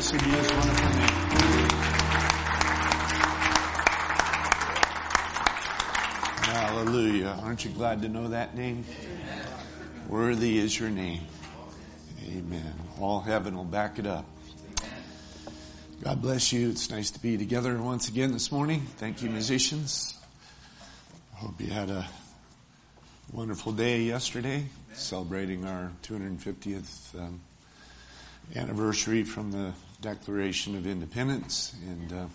Blessed be his wonderful name. Hallelujah. Aren't you glad to know that name? Worthy is your name. Amen. All heaven will back it up. God bless you. It's nice to be together once again this morning. Thank you, musicians. I hope you had a wonderful day yesterday, celebrating our 250th anniversary from the Declaration of Independence. And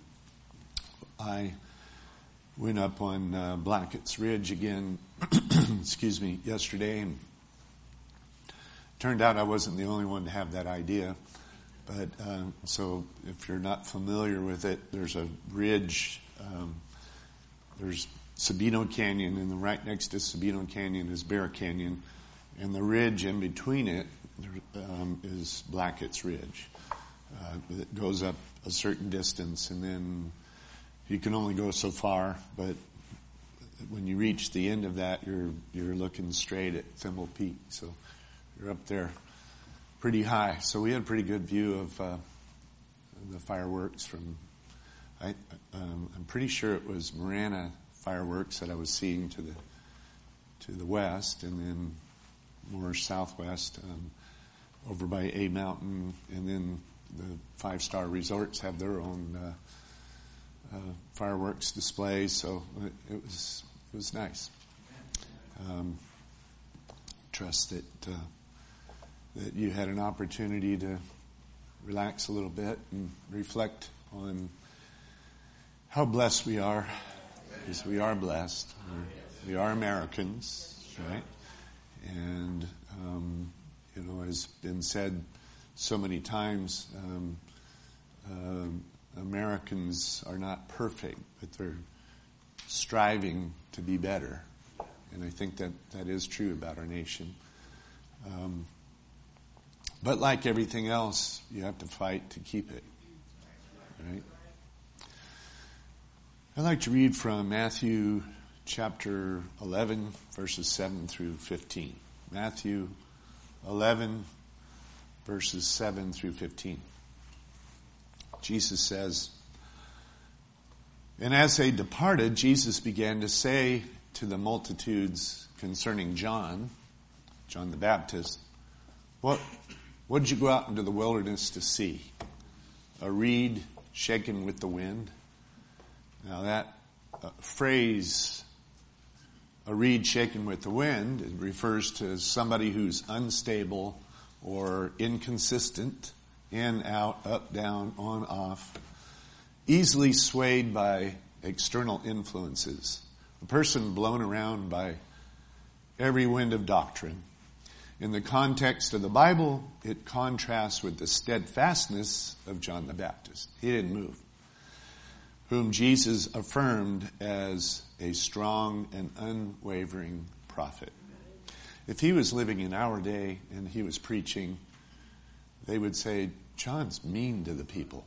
I went up on Blackett's Ridge again, yesterday, and turned out I wasn't the only one to have that idea. But so if you're not familiar with it, there's a ridge, there's Sabino Canyon, and right next to Sabino Canyon is Bear Canyon, and the ridge in between it is Blackett's Ridge. It goes up a certain distance, and then you can only go so far, but when you reach the end of that, you're looking straight at Thimble Peak, so you're up there pretty high. So we had a pretty good view of the fireworks from, I'm pretty sure it was Marana fireworks that I was seeing to the west, and then more southwest over by A Mountain, and then the 5-star resorts have their own fireworks displays, so it was nice. Trust that you had an opportunity to relax a little bit and reflect on how blessed we are, because we are blessed. We are Americans, right? And as been said so many times, Americans are not perfect, but they're striving to be better. And I think that is true about our nation. But like everything else, you have to fight to keep it. Right? I'd like to read from Matthew chapter 11, verses 7 through 15. Matthew 11, verses 7 through 15. Jesus says, "And as they departed, Jesus began to say to the multitudes concerning John the Baptist, What did you go out into the wilderness to see? A reed shaken with the wind?" Now that phrase, a reed shaken with the wind, it refers to somebody who's unstable or inconsistent, in, out, up, down, on, off, easily swayed by external influences. A person blown around by every wind of doctrine. In the context of the Bible, it contrasts with the steadfastness of John the Baptist. He didn't move. Whom Jesus affirmed as a strong and unwavering prophet. If he was living in our day and he was preaching, they would say, John's mean to the people.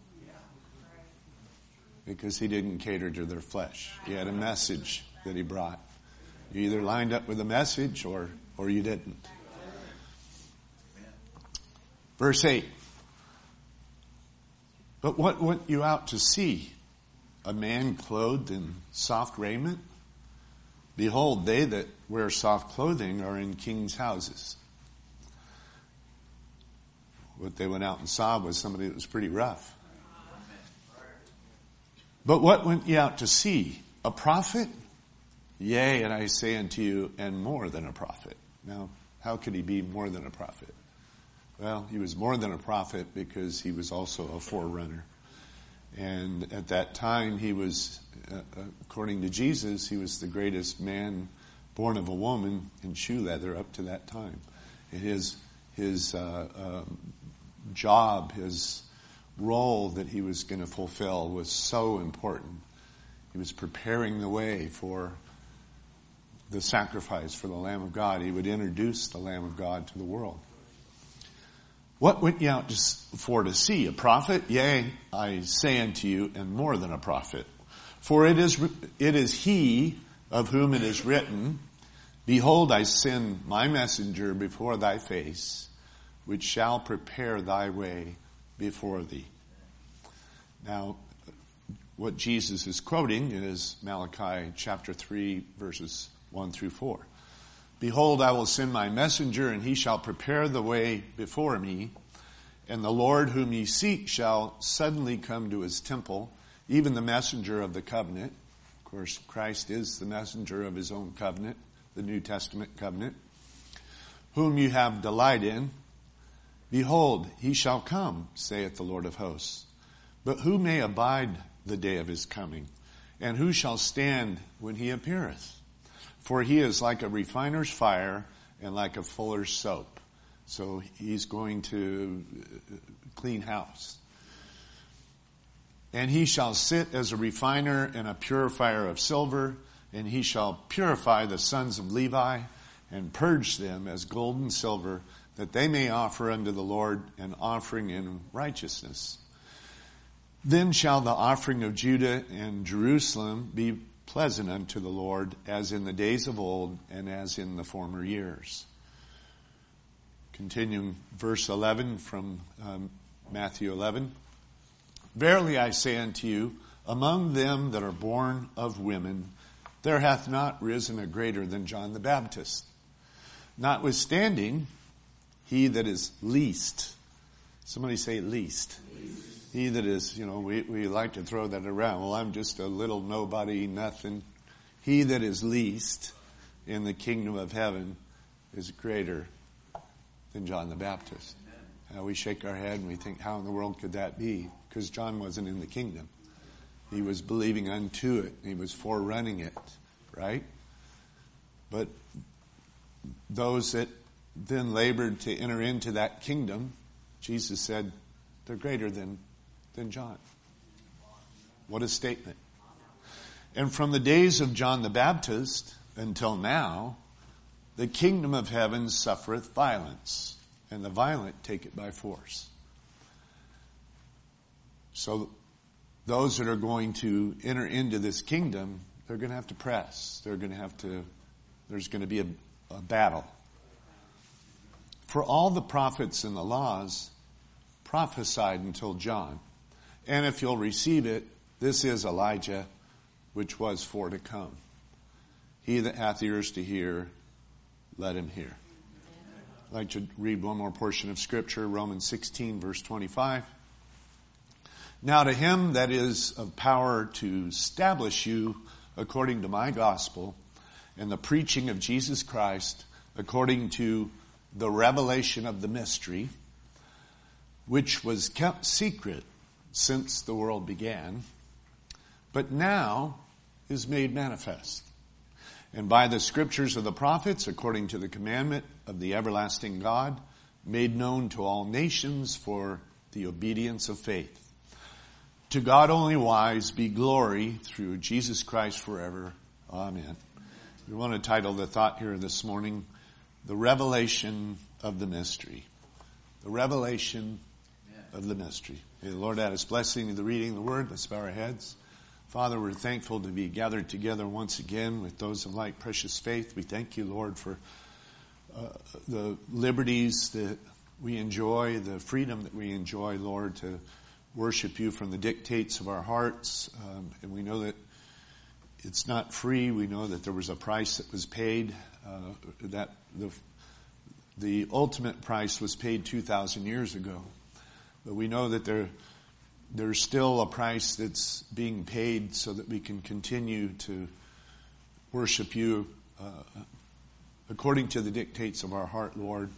Because he didn't cater to their flesh. He had a message that he brought. You either lined up with the message or you didn't. Verse 8. "But what went you out to see? A man clothed in soft raiment? Behold, they that wear soft clothing are in kings' houses." What they went out and saw was somebody that was pretty rough. "But what went ye out to see? A prophet? Yea, and I say unto you, and more than a prophet." Now, how could he be more than a prophet? Well, he was more than a prophet because he was also a forerunner. And at that time, he was, according to Jesus, he was the greatest man born of a woman in shoe leather up to that time. And his job, his role that he was going to fulfill was so important. He was preparing the way for the sacrifice for the Lamb of God. He would introduce the Lamb of God to the world. "What went ye out for to see? A prophet? Yea, I say unto you, and more than a prophet. For it is he of whom it is written, Behold, I send my messenger before thy face, which shall prepare thy way before thee. Now, what Jesus is quoting is Malachi chapter 3, verses 1 through 4. Behold, I will send my messenger, and he shall prepare the way before me. And the Lord whom ye seek shall suddenly come to his temple, even the messenger of the covenant. Of course, Christ is the messenger of his own covenant, the New Testament covenant, whom you have delight in. Behold, he shall come, saith the Lord of hosts. But who may abide the day of his coming? And who shall stand when he appeareth? For he is like a refiner's fire and like a fuller's soap. So he's going to clean house. And he shall sit as a refiner and a purifier of silver, and he shall purify the sons of Levi and purge them as gold and silver, that they may offer unto the Lord an offering in righteousness. Then shall the offering of Judah and Jerusalem be pleasant unto the Lord, as in the days of old and as in the former years. Continuing verse 11 from Matthew 11. Verily I say unto you, among them that are born of women, there hath not risen a greater than John the Baptist. Notwithstanding, he that is least, somebody say least. He that is, we like to throw that around. Well, I'm just a little nobody, nothing. He that is least in the kingdom of heaven is greater than John the Baptist. We shake our head and we think, how in the world could that be? Because John wasn't in the kingdom. He was believing unto it. He was forerunning it, right? But those that then labored to enter into that kingdom, Jesus said, they're greater than John. What a statement. And from the days of John the Baptist until now, the kingdom of heaven suffereth violence, and the violent take it by force. So those that are going to enter into this kingdom, they're going to have to press. There's going to be a battle. For all the prophets and the laws prophesied until John. And if you'll receive it, this is Elijah, which was for to come. He that hath ears to hear, let him hear. I'd like to read one more portion of Scripture, Romans 16, verse 25. Now to him that is of power to establish you according to my gospel and the preaching of Jesus Christ according to the revelation of the mystery, which was kept secret since the world began, but now is made manifest. And by the scriptures of the prophets, according to the commandment of the everlasting God, made known to all nations for the obedience of faith. To God only wise be glory through Jesus Christ forever. Amen. We want to title the thought here this morning, The Revelation of the Mystery. The Revelation of the Mystery. May the Lord add his blessing to the reading of the word. Let's bow our heads. Father, we're thankful to be gathered together once again with those of like precious faith. We thank you, Lord, for the liberties that we enjoy, the freedom that we enjoy, Lord, to worship you from the dictates of our hearts. And we know that it's not free. We know that there was a price that was paid, that the ultimate price was paid 2,000 years ago. But we know that there's still a price that's being paid so that we can continue to worship you according to the dictates of our heart, Lord.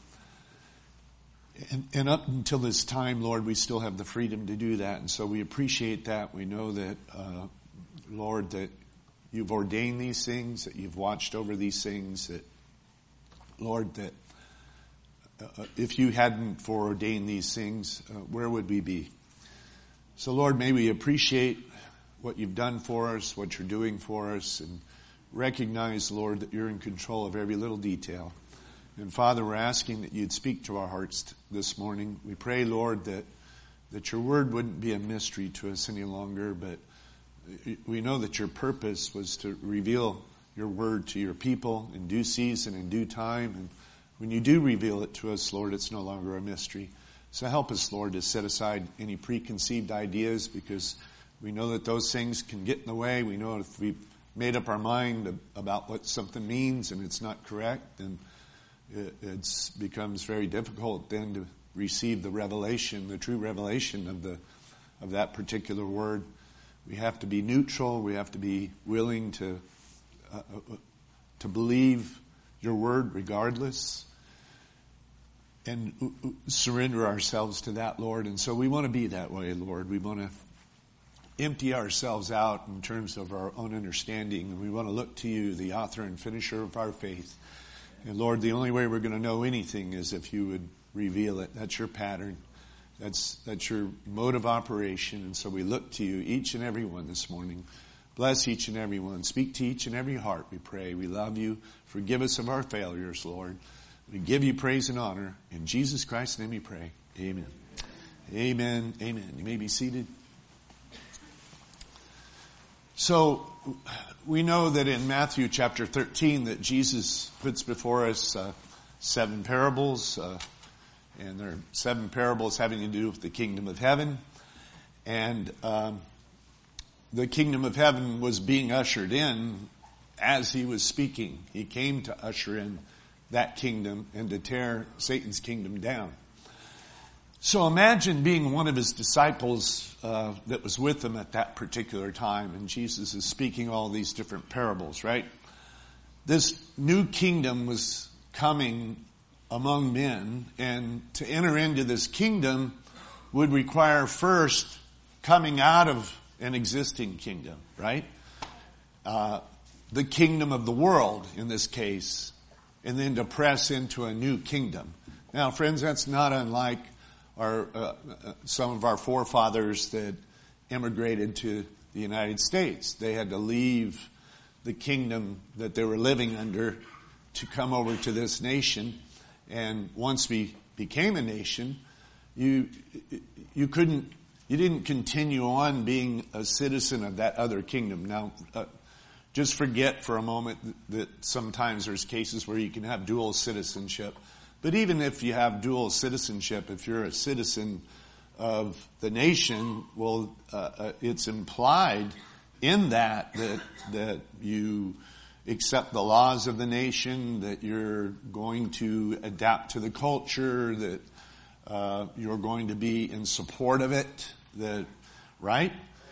And up until this time, Lord, we still have the freedom to do that. And so we appreciate that. We know that, Lord, that you've ordained these things, that you've watched over these things, that, Lord, that if you hadn't foreordained these things, where would we be? So, Lord, may we appreciate what you've done for us, what you're doing for us, and recognize, Lord, that you're in control of every little detail. And, Father, we're asking that you'd speak to our hearts this morning. We pray, Lord, that your word wouldn't be a mystery to us any longer, but we know that your purpose was to reveal your word to your people in due season, in due time. And when you do reveal it to us, Lord, it's no longer a mystery. So help us, Lord, to set aside any preconceived ideas, because we know that those things can get in the way. We know if we've made up our mind about what something means and it's not correct, then it becomes very difficult then to receive the revelation, the true revelation of that particular word. We have to be neutral. We have to be willing to believe your word regardless, and surrender ourselves to that, Lord. And so we want to be that way, Lord. We want to empty ourselves out in terms of our own understanding. We want to look to you, the author and finisher of our faith. And Lord, the only way we're going to know anything is if you would reveal it. That's your pattern. That's your mode of operation. And so we look to you, each and every one this morning. Bless each and every one. Speak to each and every heart, we pray. We love you. Forgive us of our failures, Lord. We give you praise and honor. In Jesus Christ's name we pray. Amen. Amen. Amen. You may be seated. So we know that in Matthew chapter 13 that Jesus puts before us 7 parables, and there are 7 parables having to do with the kingdom of heaven. And the kingdom of heaven was being ushered in as he was speaking. He came to usher in that kingdom and to tear Satan's kingdom down. So imagine being one of his disciples that was with him at that particular time, and Jesus is speaking all these different parables, right? This new kingdom was coming among men, and to enter into this kingdom would require first coming out of an existing kingdom, right? The kingdom of the world in this case, and then to press into a new kingdom. Now, friends, that's not unlike some of our forefathers that immigrated to the United States. They had to leave the kingdom that they were living under to come over to this nation. And once we became a nation, you didn't continue on being a citizen of that other kingdom. Now, just forget for a moment that sometimes there's cases where you can have dual citizenship. But even if you have dual citizenship, if you're a citizen of the nation, well, it's implied in that you accept the laws of the nation, that you're going to adapt to the culture, that you're going to be in support of it, right?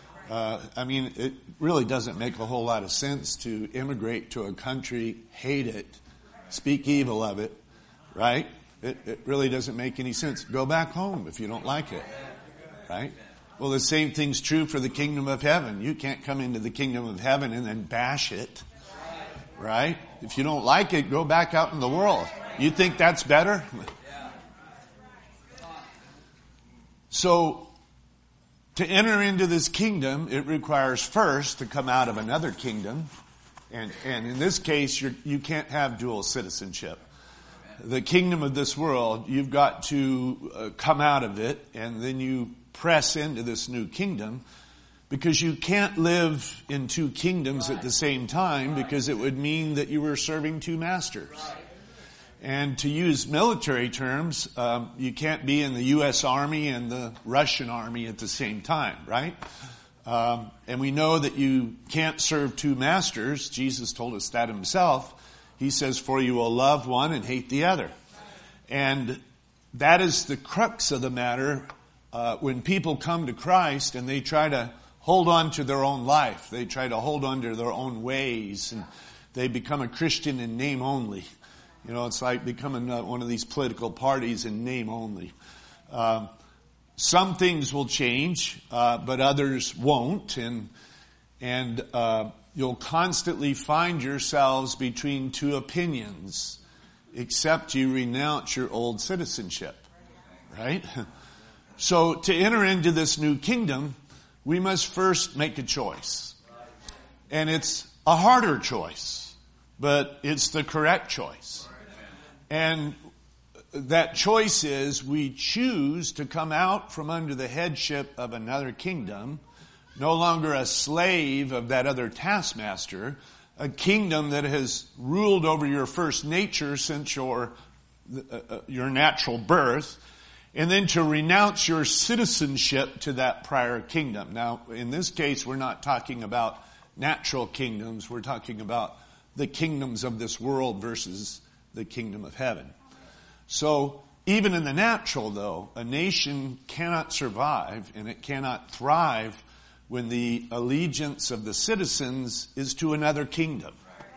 It really doesn't make a whole lot of sense to immigrate to a country, hate it, speak evil of it, right? It really doesn't make any sense. Go back home if you don't like it, right? Well, the same thing's true for the kingdom of heaven. You can't come into the kingdom of heaven and then bash it, right? If you don't like it, go back out in the world. You think that's better? So, to enter into this kingdom, it requires first to come out of another kingdom. And in this case, you can't have dual citizenship. The kingdom of this world, you've got to come out of it, and then you press into this new kingdom, because you can't live in 2 kingdoms at the same time, because it would mean that you were serving 2 masters. And to use military terms, you can't be in the U.S. Army and the Russian Army at the same time, right? And we know that you can't serve 2 masters. Jesus told us that himself. He says, for you will love one and hate the other. And that is the crux of the matter. When people come to Christ and they try to hold on to their own life, they try to hold on to their own ways, and they become a Christian in name only. You know, it's like becoming one of these political parties in name only. Some things will change, but others won't. And you'll constantly find yourselves between 2 opinions, except you renounce your old citizenship, right? So to enter into this new kingdom, we must first make a choice. And it's a harder choice, but it's the correct choice. And that choice is we choose to come out from under the headship of another kingdom, no longer a slave of that other taskmaster, a kingdom that has ruled over your first nature since your natural birth. and then to renounce your citizenship to that prior kingdom. Now, in this case, we're not talking about natural kingdoms. We're talking about the kingdoms of this world versus the kingdom of heaven. So, even in the natural, though, a nation cannot survive and it cannot thrive when the allegiance of the citizens is to another kingdom.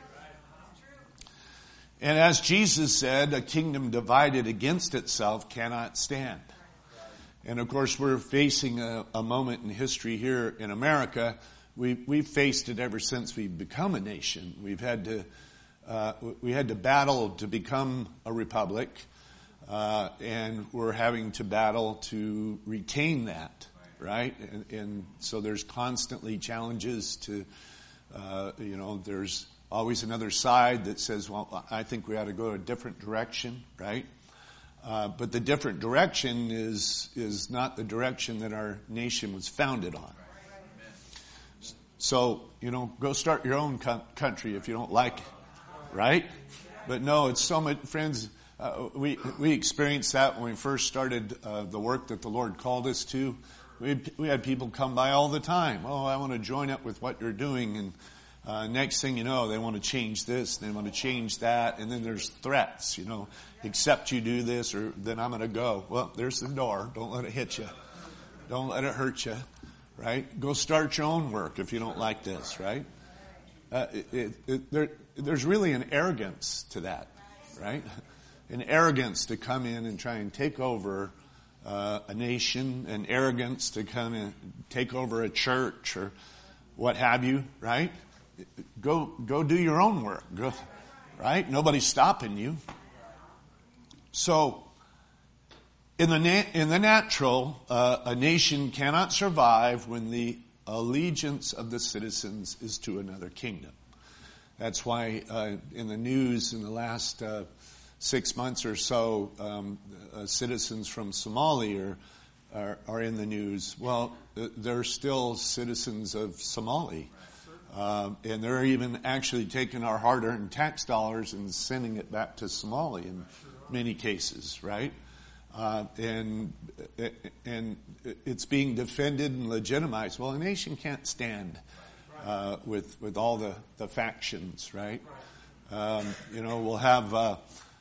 And as Jesus said, a kingdom divided against itself cannot stand. And of course, we're facing a moment in history here in America. We've faced it ever since we've become a nation. We had to battle to become a republic, and we're having to battle to retain that, right? And so there's constantly challenges to, there's always another side that says, well, I think we ought to go a different direction, right? But the different direction is not the direction that our nation was founded on. So, go start your own country if you don't like it, right? But no, it's so much, friends, we experienced that when we first started the work that the Lord called us to. We had people come by all the time. Oh, I want to join up with what you're doing, and next thing you know, they want to change this, they want to change that, and then there's threats, except you do this or then I'm going to go. Well, there's the door. Don't let it hit you. Don't let it hurt you, right? Go start your own work if you don't like this, right? There's really an arrogance to that, right? An arrogance to come in and try and take over a nation, an arrogance to come and take over a church or what have you, right? Go do your own work. Go, right? Nobody's stopping you. So, in the natural, a nation cannot survive when the allegiance of the citizens is to another kingdom. That's why in the news in the last 6 months or so, citizens from Somalia are in the news. Well, they're still citizens of Somalia. And they're even actually taking our hard-earned tax dollars and sending it back to Somalia in many cases, right? And it's being defended and legitimized. Well, a nation can't stand with all the factions, right? We'll have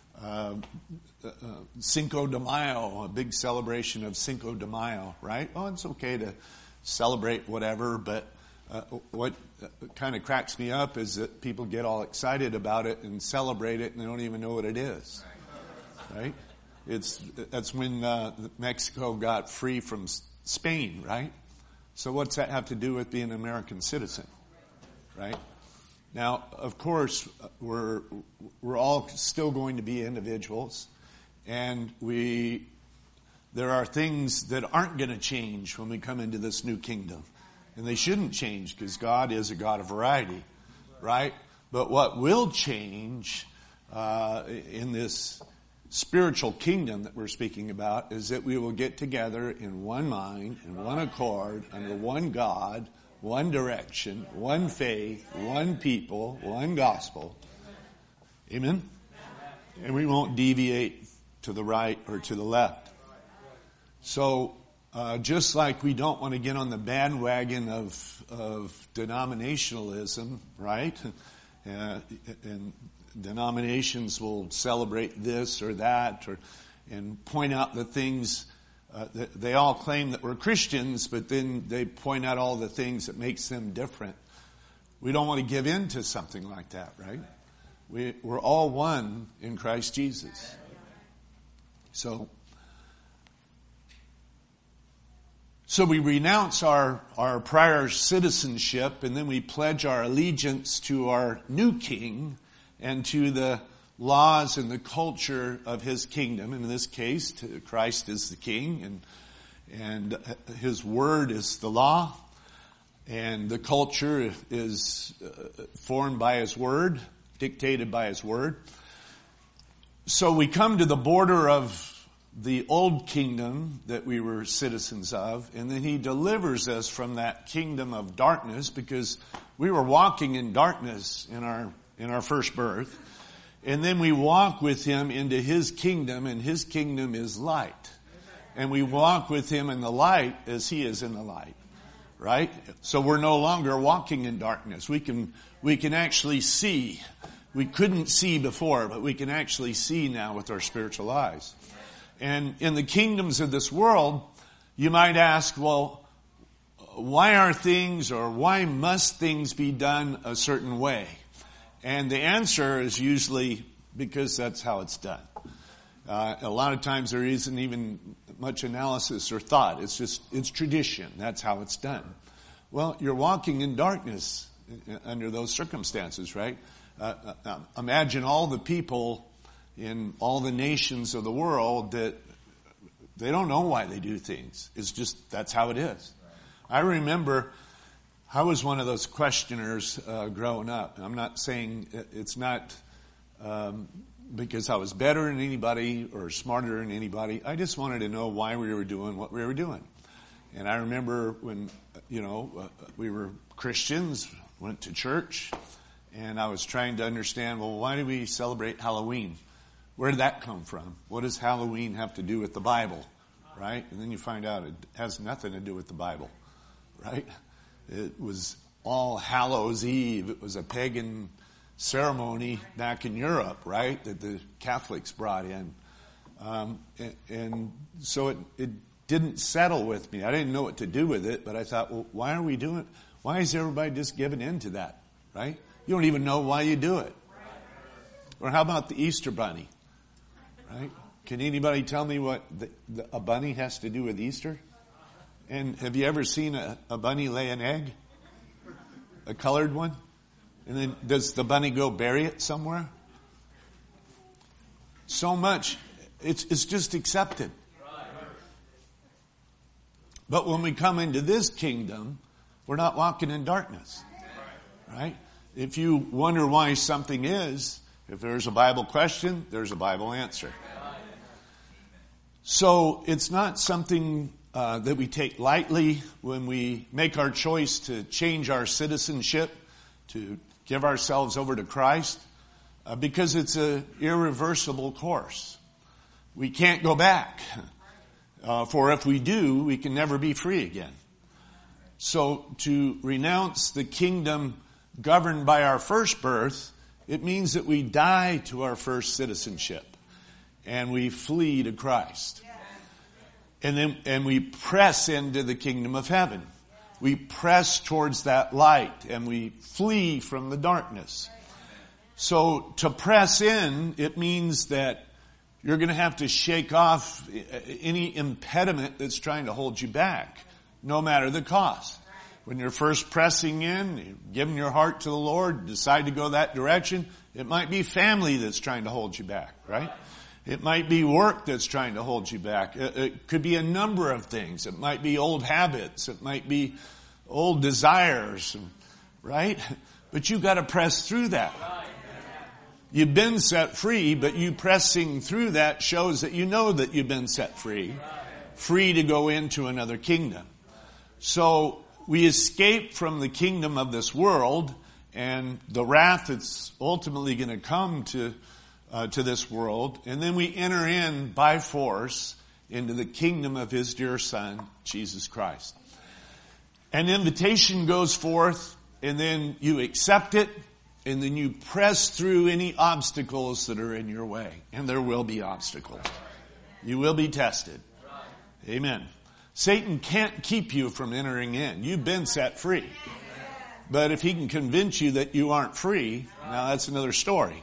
Cinco de Mayo, a big celebration of Cinco de Mayo, right? Oh, it's okay to celebrate whatever, but what kind of cracks me up is that people get all excited about it and celebrate it and they don't even know what it is, right? That's when Mexico got free from Spain, right? So what's that have to do with being an American citizen, right? Now, of course, we're all still going to be individuals, and there are things that aren't going to change when we come into this new kingdom. And they shouldn't change because God is a God of variety, right? But what will change in this spiritual kingdom that we're speaking about is that we will get together in one mind, in one accord, under one God, one direction, one faith, one people, one gospel. Amen? And we won't deviate to the right or to the left. So, just like we don't want to get on the bandwagon of denominationalism, right? And denominations will celebrate this or that, and point out the things that they all claim that we're Christians, but then they point out all the things that makes them different. We don't want to give in to something like that, right? We're all one in Christ Jesus. So we renounce our prior citizenship, and then we pledge our allegiance to our new king and to the laws and the culture of his kingdom. In this case, Christ is the king, and his word is the law, and the culture is formed by his word, dictated by his word. So we come to the border of the old kingdom that we were citizens of, and then he delivers us from that kingdom of darkness, because we were walking in darkness in our first birth. And then we walk with him into his kingdom, and his kingdom is light. And we walk with him in the light as he is in the light. Right? So we're no longer walking in darkness. We can actually see. We couldn't see before, but we can actually see now with our spiritual eyes. And in the kingdoms of this world, you might ask, well, why are things or why must things be done a certain way? And the answer is usually because that's how it's done. A lot of times there isn't even much analysis or thought. It's tradition. That's how it's done. Well, you're walking in darkness under those circumstances, right? Imagine all the people in all the nations of the world that they don't know why they do things. It's just, that's how it is. I remember I was one of those questioners growing up. I'm not saying it's not because I was better than anybody or smarter than anybody. I just wanted to know why we were doing what we were doing. And I remember when, we were Christians, went to church, and I was trying to understand, well, why do we celebrate Halloween? Where did that come from? What does Halloween have to do with the Bible? Right? And then you find out it has nothing to do with the Bible. Right? It was All Hallows Eve. It was a pagan ceremony back in Europe, right, that the Catholics brought in. And so it didn't settle with me. I didn't know what to do with it, but I thought, well, why is everybody just giving in to that, right? You don't even know why you do it. Or how about the Easter bunny, right? Can anybody tell me what a bunny has to do with Easter? And have you ever seen a bunny lay an egg? A colored one? And then does the bunny go bury it somewhere? So much. It's just accepted. But when we come into this kingdom, we're not walking in darkness. Right? If you wonder why something is, if there's a Bible question, there's a Bible answer. So it's not something that we take lightly when we make our choice to change our citizenship, to give ourselves over to Christ, because it's an irreversible course. We can't go back. For if we do, we can never be free again. So to renounce the kingdom governed by our first birth, it means that we die to our first citizenship and we flee to Christ. And we press into the kingdom of heaven. We press towards that light and we flee from the darkness. So to press in, it means that you're going to have to shake off any impediment that's trying to hold you back, no matter the cost. When you're first pressing in, giving your heart to the Lord, decide to go that direction, it might be family that's trying to hold you back, right? It might be work that's trying to hold you back. It could be a number of things. It might be old habits. It might be old desires, right? But you've got to press through that. You've been set free, but you pressing through that shows that you know that you've been set free. Free to go into another kingdom. So we escape from the kingdom of this world and the wrath that's ultimately going to come to this world. And then we enter in by force into the kingdom of His dear Son, Jesus Christ. An invitation goes forth, and then you accept it, and then you press through any obstacles that are in your way. And there will be obstacles. You will be tested. Amen. Satan can't keep you from entering in. You've been set free. But if he can convince you that you aren't free, now that's another story.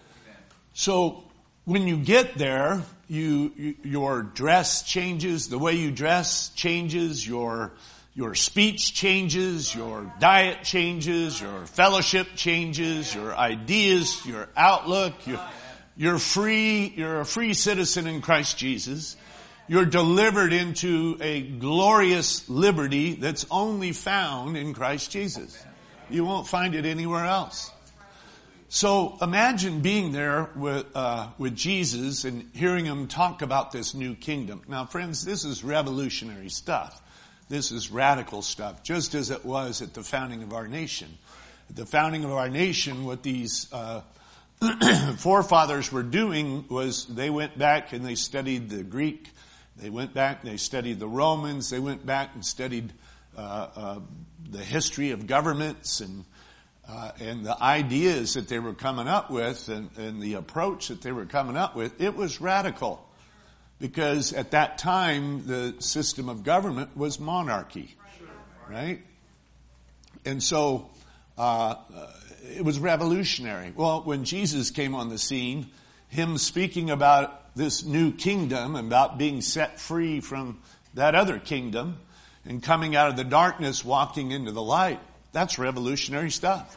So when you get there, your dress changes, the way you dress changes, your speech changes, your diet changes, your fellowship changes, your ideas, your outlook. You're free. You're a free citizen in Christ Jesus. You're delivered into a glorious liberty that's only found in Christ Jesus. You won't find it anywhere else. So imagine being there with Jesus and hearing Him talk about this new kingdom. Now, friends, this is revolutionary stuff. This is radical stuff, just as it was at the founding of our nation. At the founding of our nation, what these forefathers were doing was they went back and they studied the Greek, They went back, they studied the Romans, they went back and studied the history of governments and the ideas that they were coming up with and the approach that they were coming up with. It was radical because at that time the system of government was monarchy, right? And so it was revolutionary. Well, when Jesus came on the scene, him speaking about this new kingdom, about being set free from that other kingdom and coming out of the darkness, walking into the light, that's revolutionary stuff.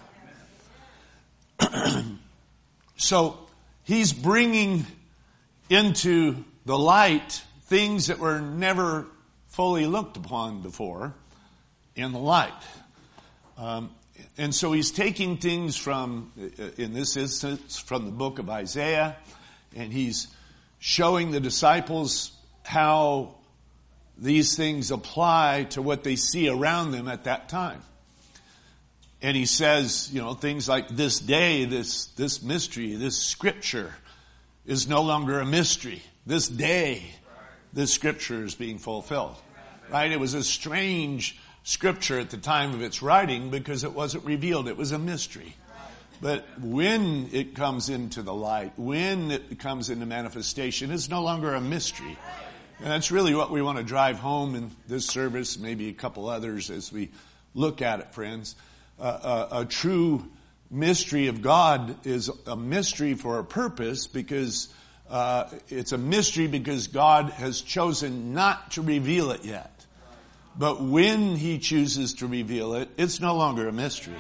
So he's bringing into the light things that were never fully looked upon before in the light. And so he's taking things from, in this instance, from the book of Isaiah, and he's showing the disciples how these things apply to what they see around them at that time. And he says, things like this day, this mystery, this scripture is no longer a mystery. This day, this scripture is being fulfilled. Right? It was a strange scripture at the time of its writing because it wasn't revealed. It was a mystery. But when it comes into the light, when it comes into manifestation, it's no longer a mystery. And that's really what we want to drive home in this service, maybe a couple others as we look at it, friends. A true mystery of God is a mystery for a purpose because it's a mystery because God has chosen not to reveal it yet. But when he chooses to reveal it, it's no longer a mystery.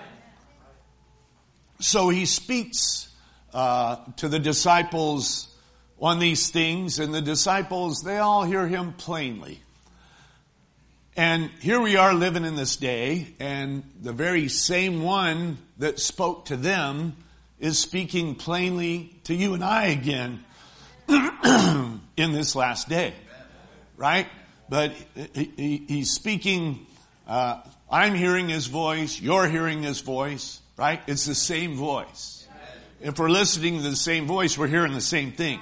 So he speaks to the disciples on these things, and the disciples, they all hear him plainly. And here we are living in this day, and the very same one that spoke to them is speaking plainly to you and I again in this last day. Right? But he's speaking, I'm hearing his voice, you're hearing his voice, right? It's the same voice. If we're listening to the same voice, we're hearing the same thing.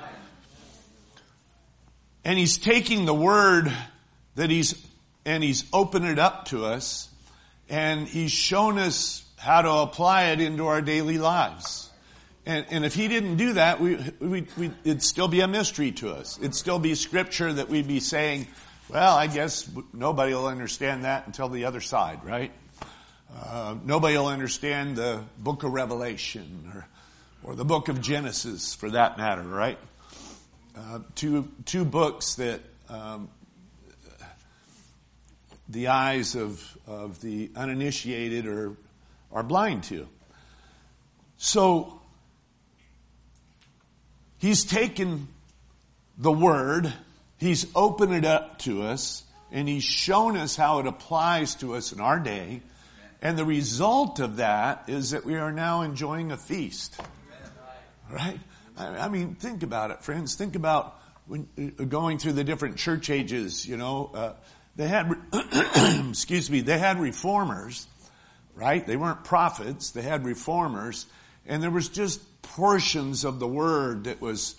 And he's taking the word that he's opened it up to us, and he's shown us how to apply it into our daily lives. And if he didn't do that, it'd still be a mystery to us. It'd still be scripture that we'd be saying, well, I guess nobody will understand that until the other side, right? Nobody will understand the book of Revelation or the book of Genesis for that matter, right? Two books that the eyes of the uninitiated are blind to. So he's taken the word, he's opened it up to us, and he's shown us how it applies to us in our day. And the result of that is that we are now enjoying a feast. Right? I mean, think about it, friends. Think about when going through the different church ages, they had, they had reformers, right? They weren't prophets. They had reformers. And there was just portions of the word that was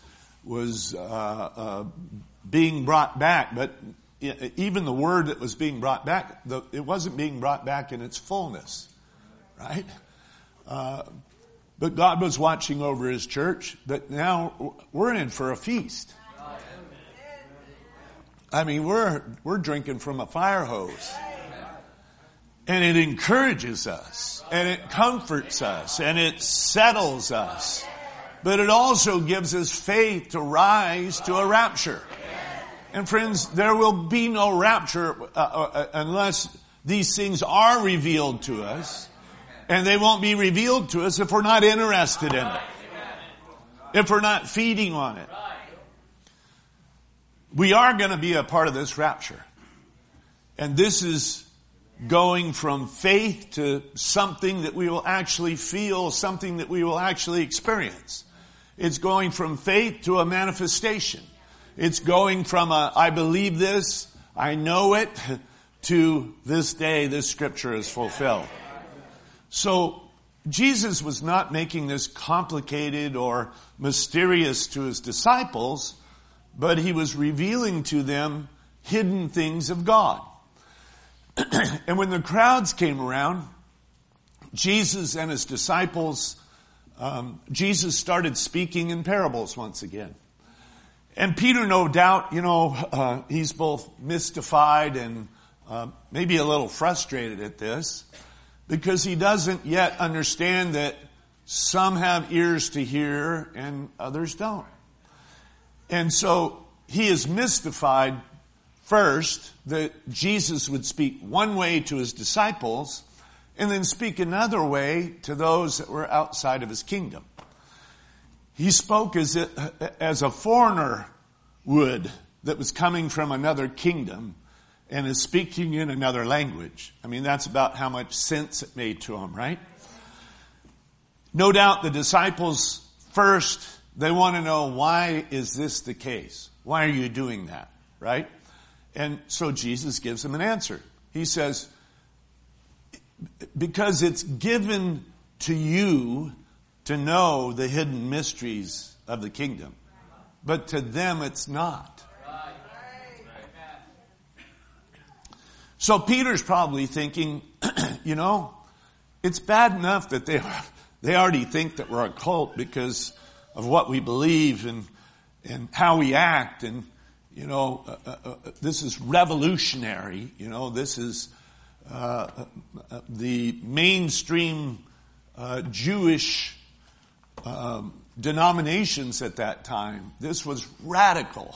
being brought back. But even the word that was being brought back, it wasn't being brought back in its fullness, right? But God was watching over his church. But now we're in for a feast. I mean, we're drinking from a fire hose. And it encourages us, and it comforts us, and it settles us. But it also gives us faith to rise to a rapture. And friends, there will be no rapture unless these things are revealed to us. And they won't be revealed to us if we're not interested in it. If we're not feeding on it. We are going to be a part of this rapture. And this is going from faith to something that we will actually feel, something that we will actually experience. It's going from faith to a manifestation. It's going from I believe this, I know it, to this day this scripture is fulfilled. So Jesus was not making this complicated or mysterious to his disciples, but he was revealing to them hidden things of God. And when the crowds came around, Jesus and his disciples, Jesus started speaking in parables once again. And Peter, no doubt, he's both mystified and maybe a little frustrated at this, because he doesn't yet understand that some have ears to hear and others don't. And so he is mystified first that Jesus would speak one way to his disciples and then speak another way to those that were outside of his kingdom. He spoke as a foreigner would that was coming from another kingdom and is speaking in another language. I mean, that's about how much sense it made to him, right? No doubt the disciples first, they want to know, why is this the case? Why are you doing that, right? And so Jesus gives them an answer. He says, because it's given to you to know the hidden mysteries of the kingdom, but to them it's not. So Peter's probably thinking, it's bad enough that they already think that we're a cult because of what we believe and how we act, and this is revolutionary. This is the mainstream Jewish denominations at that time. This was radical.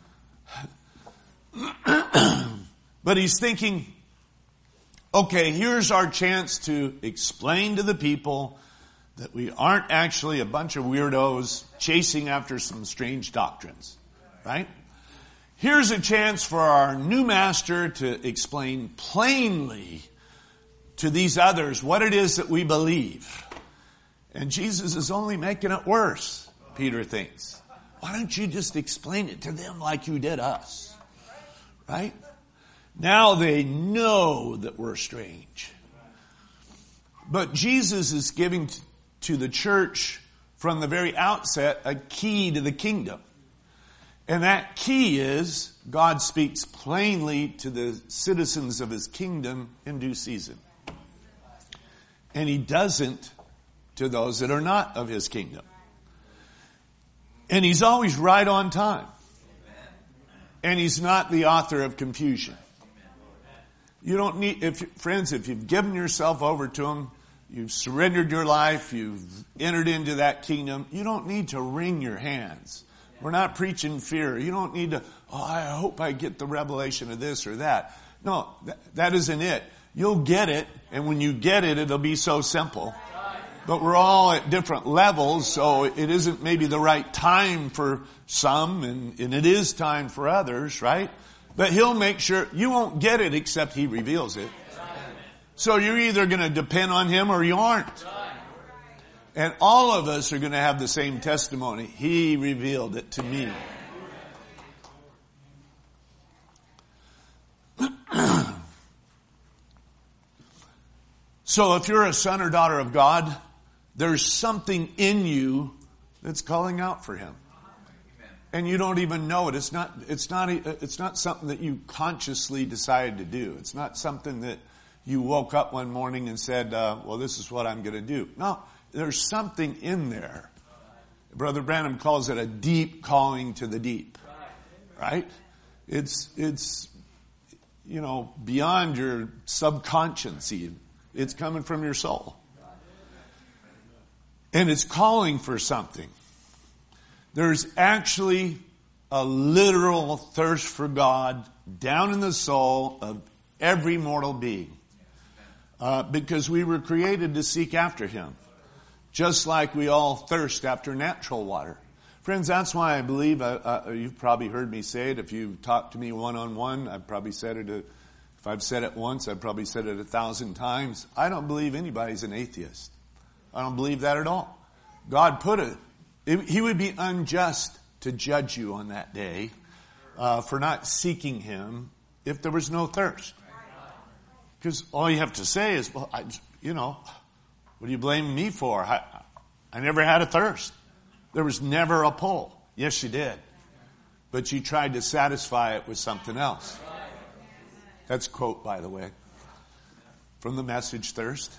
But he's thinking, okay, here's our chance to explain to the people that we aren't actually a bunch of weirdos chasing after some strange doctrines, right? Here's a chance for our new master to explain plainly to these others what it is that we believe. And Jesus is only making it worse, Peter thinks. Why don't you just explain it to them like you did us? Right? Now they know that we're strange. But Jesus is giving to the church from the very outset a key to the kingdom. And that key is God speaks plainly to the citizens of his kingdom in due season. And he doesn't to those that are not of his kingdom. And he's always right on time. And he's not the author of confusion. You don't need, if you've given yourself over to him, you've surrendered your life, you've entered into that kingdom, you don't need to wring your hands. We're not preaching fear. You don't need to, I hope I get the revelation of this or that. No, that isn't it. You'll get it, and when you get it, it'll be so simple. But we're all at different levels, so it isn't maybe the right time for some, and it is time for others, right? But he'll make sure you won't get it except he reveals it. So you're either going to depend on him or you aren't. And all of us are going to have the same testimony. He revealed it to me. So if you're a son or daughter of God, there's something in you that's calling out for him. And you don't even know it. It's not something that you consciously decided to do. It's not something that you woke up one morning and said, well, this is what I'm going to do. No, there's something in there. Brother Branham calls it a deep calling to the deep. Right? It's beyond your subconscious even. It's coming from your soul. And it's calling for something. There's actually a literal thirst for God down in the soul of every mortal being. Because we were created to seek after him. Just like we all thirst after natural water. Friends, that's why I believe, you've probably heard me say it. If you've talked to me one-on-one, I've probably said it. If I've said it once, I've probably said it 1,000 times. I don't believe anybody's an atheist. I don't believe that at all. God put it. He would be unjust to judge you on that day for not seeking him if there was no thirst. Because all you have to say is, well, what are you blaming me for? I never had a thirst. There was never a pull. Yes, you did. but you tried to satisfy it with something else. That's a quote, by the way, from the Message Thirst.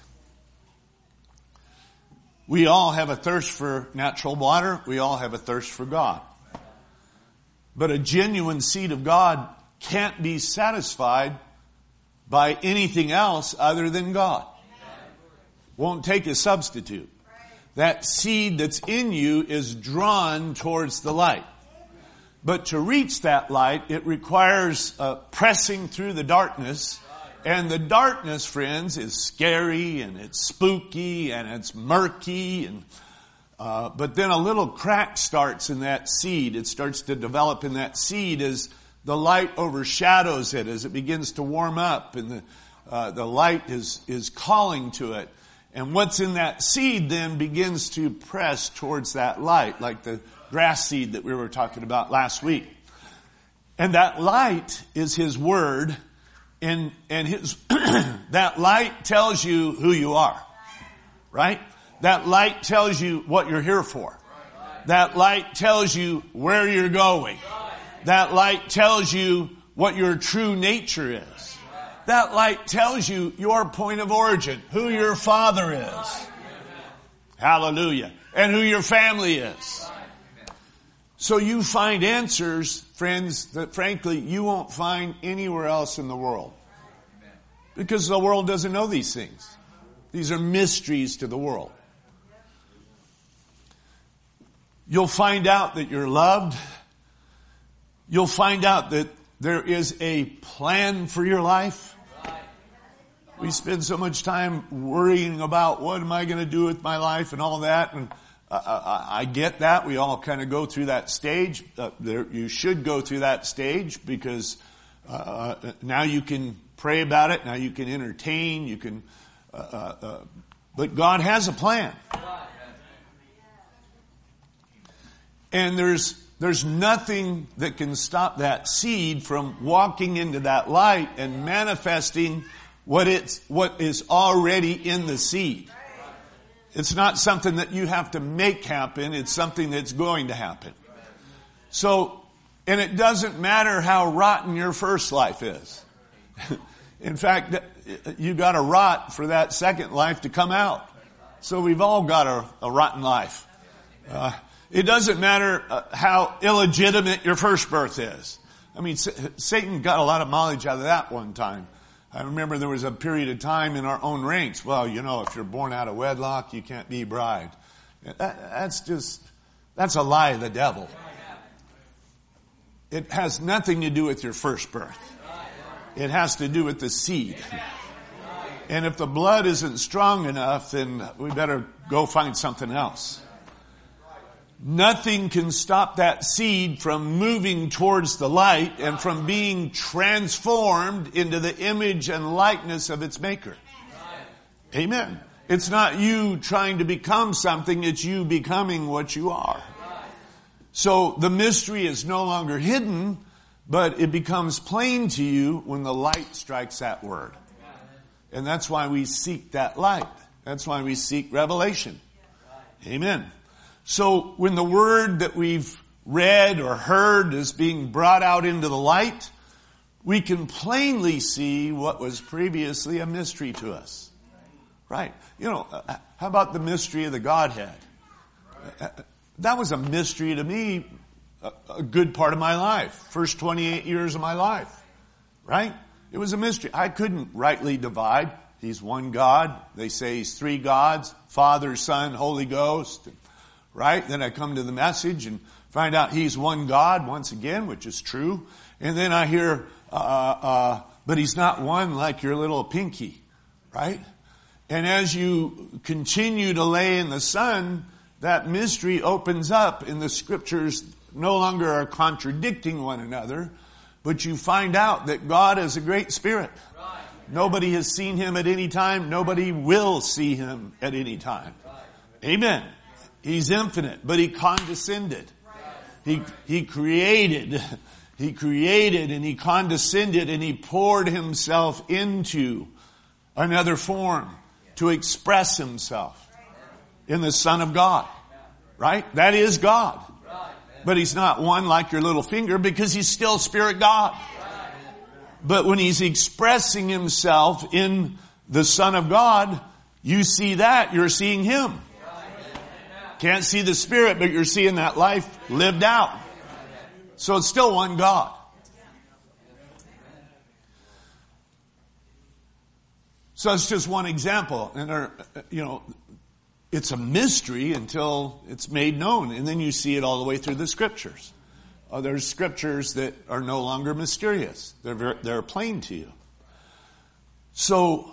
We all have a thirst for natural water. We all have a thirst for God. But a genuine seed of God can't be satisfied by anything else other than God. Won't take a substitute. That seed that's in you is drawn towards the light. But to reach that light, it requires pressing through the darkness. And the darkness, friends, is scary and it's spooky and it's murky. And but then a little crack starts in that seed. It starts to develop in that seed as the light overshadows it, as it begins to warm up, and the light is calling to it. And what's in that seed then begins to press towards that light, like the grass seed that we were talking about last week. And that light is His Word. And His that light tells you who you are, right? That light tells you what you're here for. That light tells you where you're going. That light tells you what your true nature is. That light tells you your point of origin, who your father is. Hallelujah. And who your family is. So you find answers, friends, that frankly you won't find anywhere else in the world. Because the world doesn't know these things. These are mysteries to the world. You'll find out that you're loved. You'll find out that there is a plan for your life. We spend so much time worrying about what am I going to do with my life and all that. And I get that. We all kind of go through that stage. You should go through that stage because now you can pray about it. Now you can entertain. You can, but God has a plan. And there's nothing that can stop that seed from walking into that light and manifesting what is already in the seed. It's not something that you have to make happen. It's something that's going to happen. So, and it doesn't matter how rotten your first life is. In fact, you got to rot for that second life to come out. So we've all got a rotten life. It doesn't matter how illegitimate your first birth is. I mean, Satan got a lot of mileage out of that one time. I remember there was a period of time in our own ranks. Well, if you're born out of wedlock, you can't be bride. That's a lie of the devil. It has nothing to do with your first birth. It has to do with the seed. And if the blood isn't strong enough, then we better go find something else. Nothing can stop that seed from moving towards the light and from being transformed into the image and likeness of its maker. Amen. It's not you trying to become something, it's you becoming what you are. So the mystery is no longer hidden, but it becomes plain to you when the light strikes that word. And that's why we seek that light. That's why we seek revelation. Amen. So when the word that we've read or heard is being brought out into the light, we can plainly see what was previously a mystery to us. Right. How about the mystery of the Godhead? That was a mystery to me a good part of my life. First 28 years of my life. Right? It was a mystery. I couldn't rightly divide. He's one God. They say He's three gods. Father, Son, Holy Ghost. Right? Then I come to the message and find out He's one God once again, which is true. And then I hear, but He's not one like your little pinky. Right? And as you continue to lay in the sun, that mystery opens up and the scriptures no longer are contradicting one another, but you find out that God is a great spirit. Nobody has seen Him at any time. Nobody will see Him at any time. Amen. He's infinite, but He condescended. He created and He condescended and He poured Himself into another form to express Himself in the Son of God. Right? That is God. But he's not one like your little finger because he's still Spirit God. But when he's expressing himself in the Son of God, you see that, you're seeing him. Can't see the Spirit, but you're seeing that life lived out. So it's still one God. So it's just one example. And it's a mystery until it's made known. And then you see it all the way through the Scriptures. There's Scriptures that are no longer mysterious. They're plain to you. So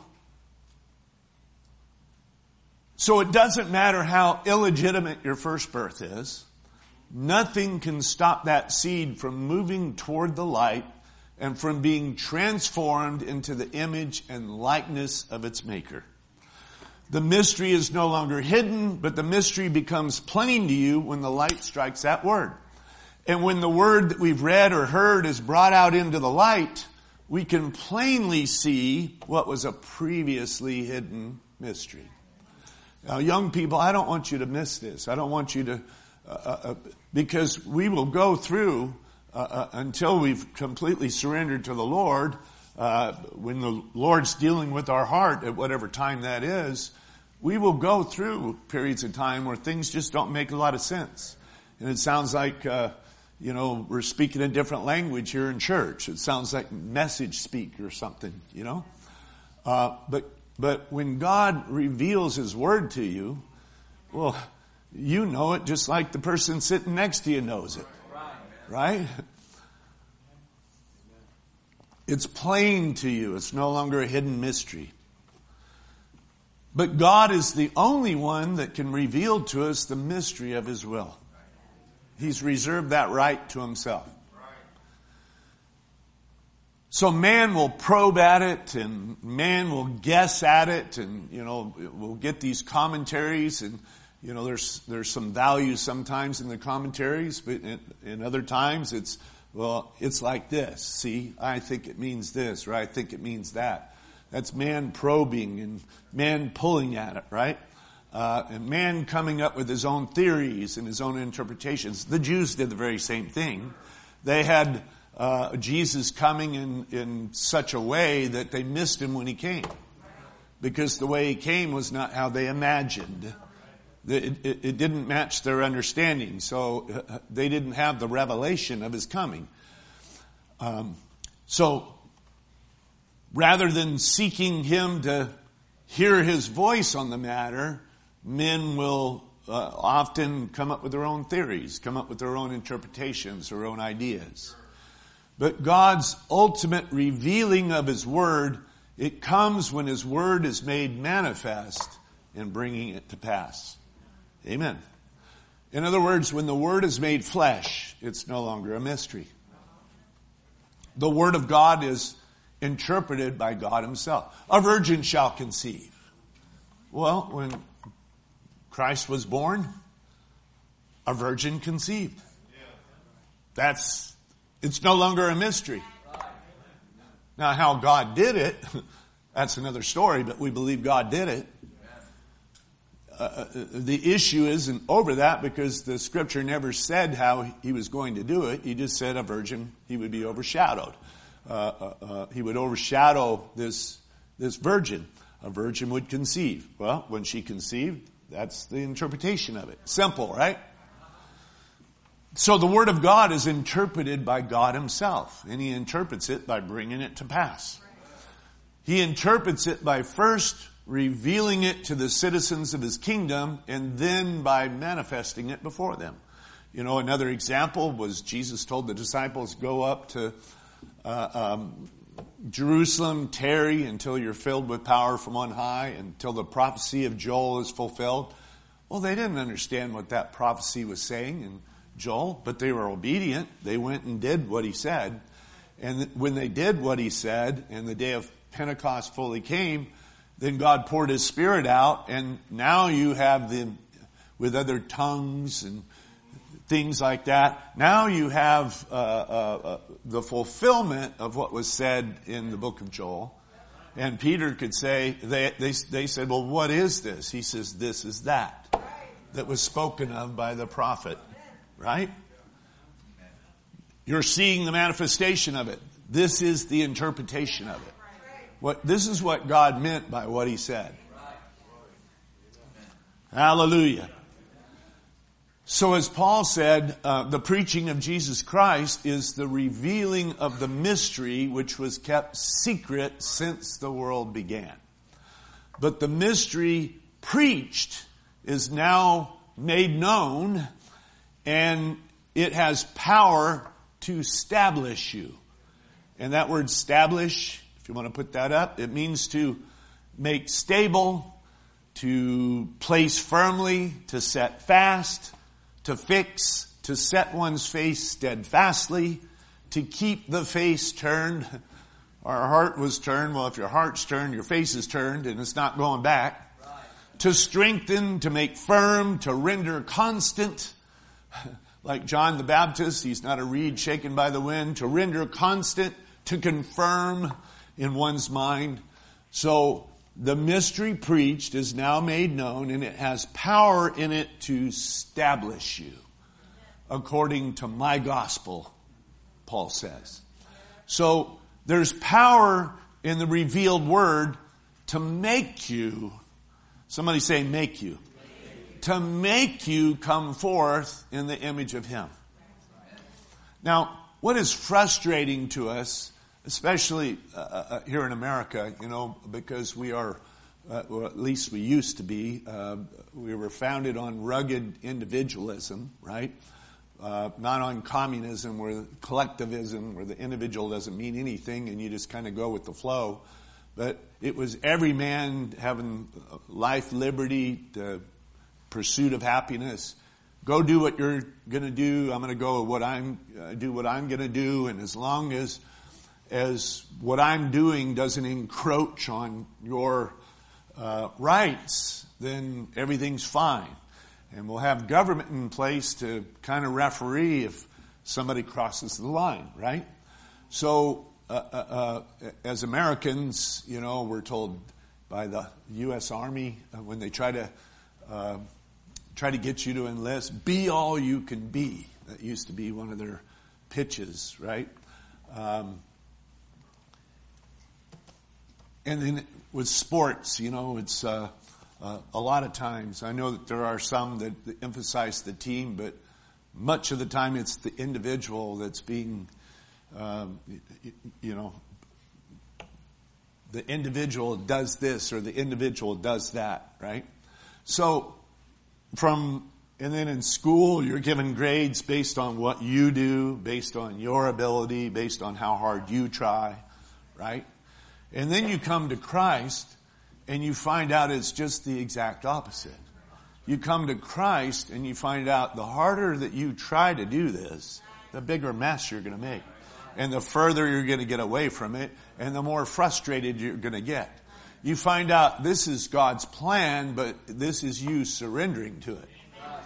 it doesn't matter how illegitimate your first birth is. Nothing can stop that seed from moving toward the light and from being transformed into the image and likeness of its maker. The mystery is no longer hidden, but the mystery becomes plain to you when the light strikes that word. And when the word that we've read or heard is brought out into the light, we can plainly see what was a previously hidden mystery. Now, young people, I don't want you to miss this. I don't want you to, because we will go through until we've completely surrendered to the Lord. When the Lord's dealing with our heart at whatever time that is, we will go through periods of time where things just don't make a lot of sense. And it sounds like, we're speaking a different language here in church. It sounds like message speak or something, But when God reveals His Word to you, well, you know it just like the person sitting next to you knows it. Right? It's plain to you. It's no longer a hidden mystery. But God is the only one that can reveal to us the mystery of His will. He's reserved that right to Himself. So man will probe at it and man will guess at it and, we'll get these commentaries and, there's some value sometimes in the commentaries, but in other times it's like this. See, I think it means this, or I think it means that. That's man probing and man pulling at it, right? And man coming up with his own theories and his own interpretations. The Jews did the very same thing. They had Jesus coming in such a way that they missed Him when He came. Because the way He came was not how they imagined. It didn't match their understanding. So they didn't have the revelation of His coming. So rather than seeking Him to hear His voice on the matter, men will often come up with their own theories, come up with their own interpretations, their own ideas. But God's ultimate revealing of His Word, it comes when His Word is made manifest in bringing it to pass. Amen. In other words, when the Word is made flesh, it's no longer a mystery. The Word of God is interpreted by God Himself. A virgin shall conceive. Well, when Christ was born, a virgin conceived. It's no longer a mystery. Now, how God did it, that's another story, but we believe God did it. The issue isn't over that because the Scripture never said how He was going to do it. He just said a virgin, He would be overshadowed. He would overshadow this virgin. A virgin would conceive. Well, when she conceived, that's the interpretation of it. Simple, right? So the Word of God is interpreted by God Himself, and He interprets it by bringing it to pass. He interprets it by first revealing it to the citizens of His kingdom, and then by manifesting it before them. Another example was Jesus told the disciples, go up to Jerusalem, tarry until you're filled with power from on high, until the prophecy of Joel is fulfilled. Well, they didn't understand what that prophecy was saying in Joel, but they were obedient. They went and did what He said. And when they did what He said, and the day of Pentecost fully came, then God poured His Spirit out, and now you have them with other tongues and things like that. Now you have the fulfillment of what was said in the book of Joel. And Peter could say, they said, well, what is this? He says, this is that was spoken of by the prophet. Right? You're seeing the manifestation of it. This is the interpretation of it. This is what God meant by what he said. Hallelujah. So as Paul said, the preaching of Jesus Christ is the revealing of the mystery which was kept secret since the world began. But the mystery preached is now made known, and it has power to establish you. And that word establish, if you want to put that up, it means to make stable, to place firmly, to set fast, to fix, to set one's face steadfastly, to keep the face turned. Our heart was turned. Well, if your heart's turned, your face is turned, and it's not going back. Right. To strengthen, to make firm, to render constant. Like John the Baptist, he's not a reed shaken by the wind. To render constant, to confirm in one's mind. So the mystery preached is now made known, and it has power in it to establish you according to my gospel, Paul says. So there's power in the revealed word to make you, somebody say make you, to make you come forth in the image of him. Now, what is frustrating to us, especially here in America, because we are, or at least we used to be, we were founded on rugged individualism, right? Not on communism or collectivism where the individual doesn't mean anything and you just kind of go with the flow. But it was every man having life, liberty, the pursuit of happiness. Go do what you're going to do. I'm going to go do what I'm going to do. And as long as what I'm doing doesn't encroach on your rights, then everything's fine. And we'll have government in place to kind of referee if somebody crosses the line, right? So, as Americans, we're told by the U.S. Army when they try to get you to enlist, be all you can be. That used to be one of their pitches, right? And then with sports, it's a lot of times. I know that there are some that emphasize the team, but much of the time it's the individual that's being, the individual does this or the individual does that, right? So and then in school, you're given grades based on what you do, based on your ability, based on how hard you try, right? And then you come to Christ and you find out it's just the exact opposite. You come to Christ and you find out the harder that you try to do this, the bigger mess you're going to make. And the further you're going to get away from it, and the more frustrated you're going to get. You find out this is God's plan, but this is you surrendering to it.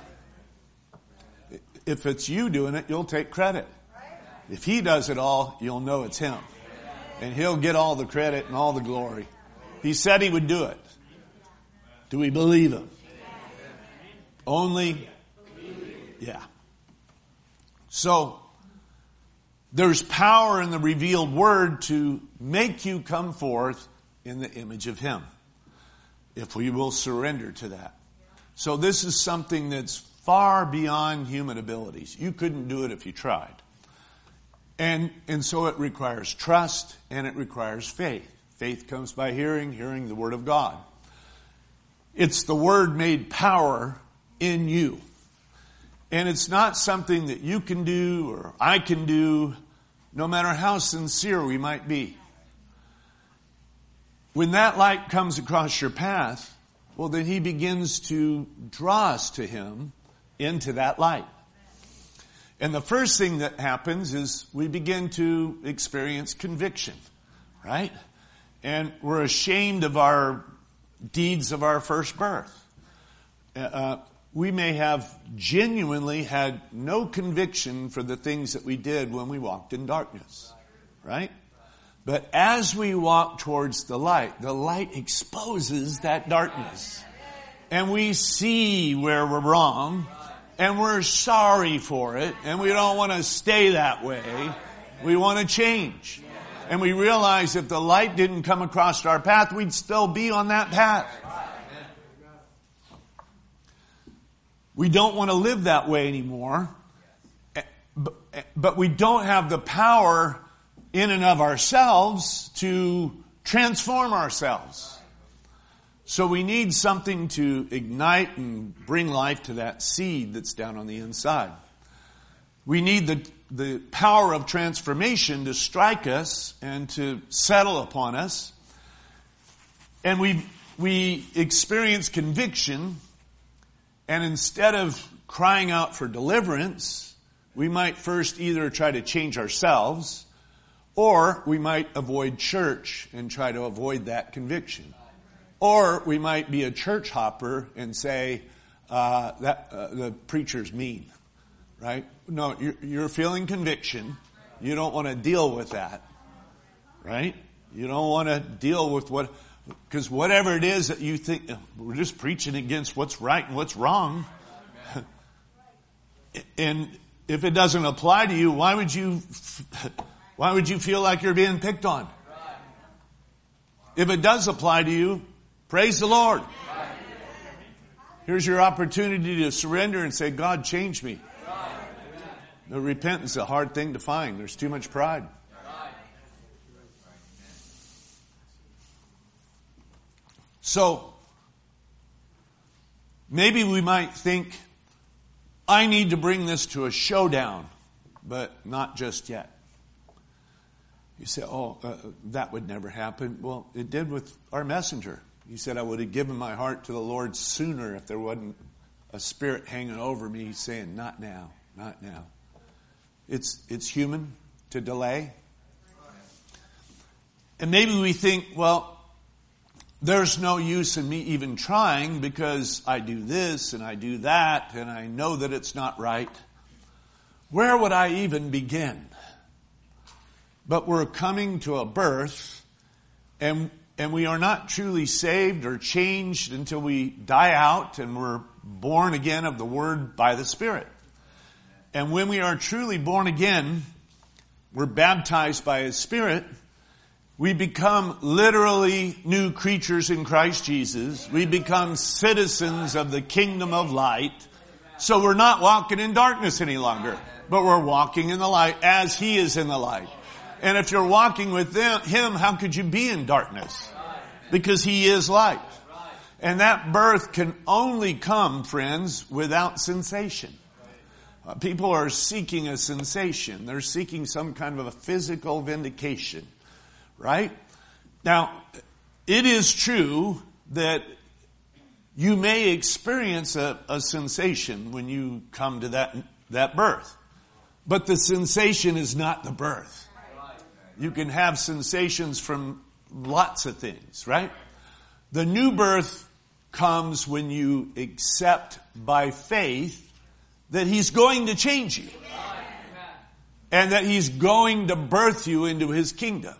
If it's you doing it, you'll take credit. If he does it all, you'll know it's him. And he'll get all the credit and all the glory. He said he would do it. Do we believe him? Only? Yeah. So, there's power in the revealed word to make you come forth in the image of him, if we will surrender to that. So this is something that's far beyond human abilities. You couldn't do it if you tried. And so it requires trust and it requires faith. Faith comes by hearing, hearing the word of God. It's the word made power in you. And it's not something that you can do or I can do, no matter how sincere we might be. When that light comes across your path, well, then he begins to draw us to him into that light. And the first thing that happens is we begin to experience conviction, right? And we're ashamed of our deeds of our first birth. We may have genuinely had no conviction for the things that we did when we walked in darkness, right? But as we walk towards the light exposes that darkness. And we see where we're wrong, And we're sorry for it, and we don't want to stay that way. We want to change. And we realize if the light didn't come across our path, we'd still be on that path. We don't want to live that way anymore. But we don't have the power in and of ourselves to transform ourselves. So we need something to ignite and bring life to that seed that's down on the inside. We need the power of transformation to strike us and to settle upon us. And we experience conviction, and instead of crying out for deliverance, we might first either try to change ourselves, or we might avoid church and try to avoid that conviction. Or we might be a church hopper and say, that the preacher's mean, right? No, you're feeling conviction. You don't want to deal with that, right? You don't want to deal with because whatever it is that you think, we're just preaching against what's right and what's wrong. And if it doesn't apply to you, why would you feel like you're being picked on? If it does apply to you, praise the Lord. Here's your opportunity to surrender and say, God, change me. The repentance is a hard thing to find. There's too much pride. So, maybe we might think, I need to bring this to a showdown, but not just yet. You say, that would never happen. Well, it did with our messenger. He said, I would have given my heart to the Lord sooner if there wasn't a spirit hanging over me saying, not now, not now. It's human to delay. And maybe we think, well, there's no use in me even trying because I do this and I do that and I know that it's not right. Where would I even begin? But we're coming to a birth, and we are not truly saved or changed until we die out and we're born again of the Word by the Spirit. And when we are truly born again, we're baptized by His Spirit. We become literally new creatures in Christ Jesus. We become citizens of the kingdom of light. So we're not walking in darkness any longer, but we're walking in the light as He is in the light. And if you're walking with Him, how could you be in darkness? Because He is light. And that birth can only come, friends, without sensation. People are seeking a sensation. They're seeking some kind of a physical vindication. Right? Now, it is true that you may experience a sensation when you come to that birth. But the sensation is not the birth. You can have sensations from lots of things, right? The new birth comes when you accept by faith that He's going to change you. And that He's going to birth you into His kingdom.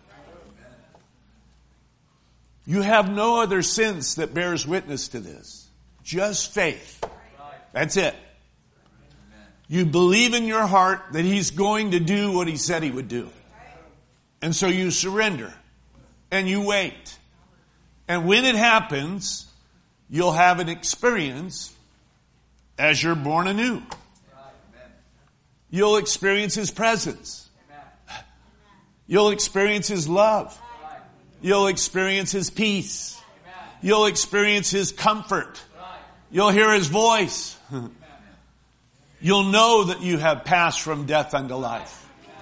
You have no other sense that bears witness to this. Just faith. That's it. You believe in your heart that He's going to do what He said He would do. And so you surrender. And you wait. And when it happens, you'll have an experience as you're born anew. You'll experience His presence. You'll experience His love. You'll experience His peace. You'll experience His comfort. You'll hear His voice. You'll know that you have passed from death unto life.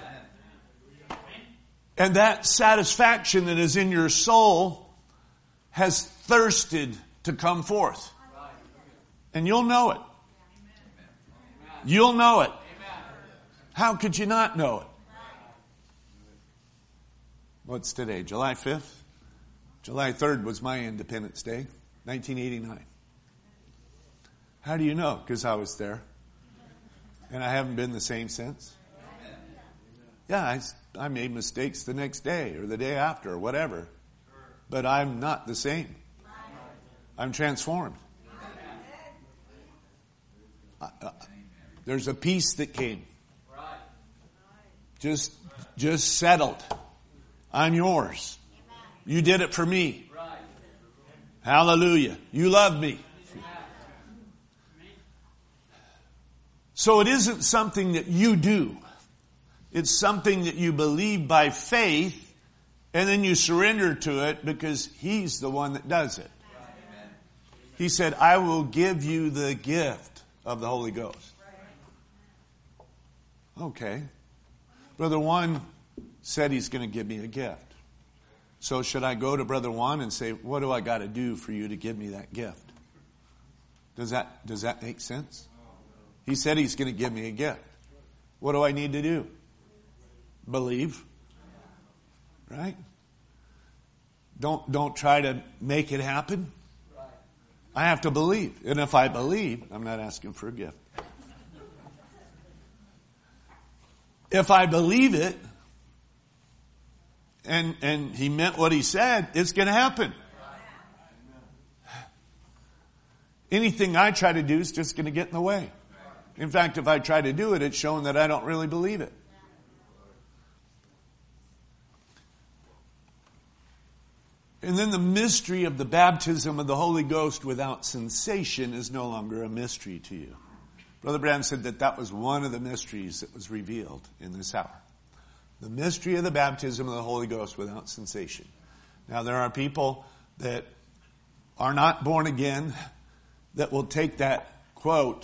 And that satisfaction that is in your soul has thirsted to come forth. And you'll know it. You'll know it. How could you not know it? What's today? July 5th? July 3rd was my Independence Day, 1989. How do you know? Because I was there. And I haven't been the same since. Yeah, I made mistakes the next day or the day after or whatever. But I'm not the same. I'm transformed. There's a peace that came. Just settled. I'm yours. You did it for me. Hallelujah. You love me. So it isn't something that you do. It's something that you believe by faith, and then you surrender to it because He's the one that does it. He said, I will give you the gift of the Holy Ghost. Okay. Brother Juan said he's going to give me a gift. So should I go to Brother Juan and say, what do I got to do for you to give me that gift? Does that make sense? He said he's going to give me a gift. What do I need to do? Believe. Right? Don't try to make it happen. I have to believe. And if I believe, I'm not asking for a gift. If I believe it, and He meant what He said, it's going to happen. Anything I try to do is just going to get in the way. In fact, if I try to do it, it's showing that I don't really believe it. And then the mystery of the baptism of the Holy Ghost without sensation is no longer a mystery to you. Brother Branham said that was one of the mysteries that was revealed in this hour. The mystery of the baptism of the Holy Ghost without sensation. Now there are people that are not born again that will take that quote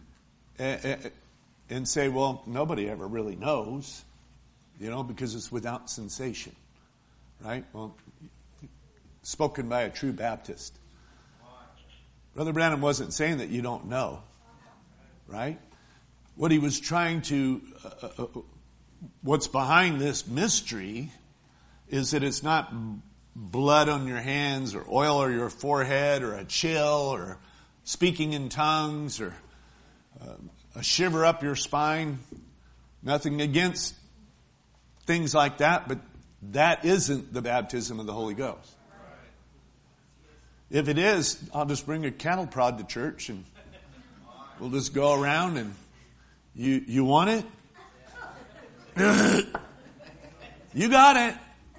and say, well, nobody ever really knows, because it's without sensation. Right? Well, spoken by a true Baptist. Brother Branham wasn't saying that you don't know. Right? What he was trying to, what's behind this mystery is that it's not blood on your hands or oil on your forehead or a chill or speaking in tongues or a shiver up your spine. Nothing against things like that, but that isn't the baptism of the Holy Ghost. If it is, I'll just bring a cattle prod to church and we'll just go around and you want it? You got it.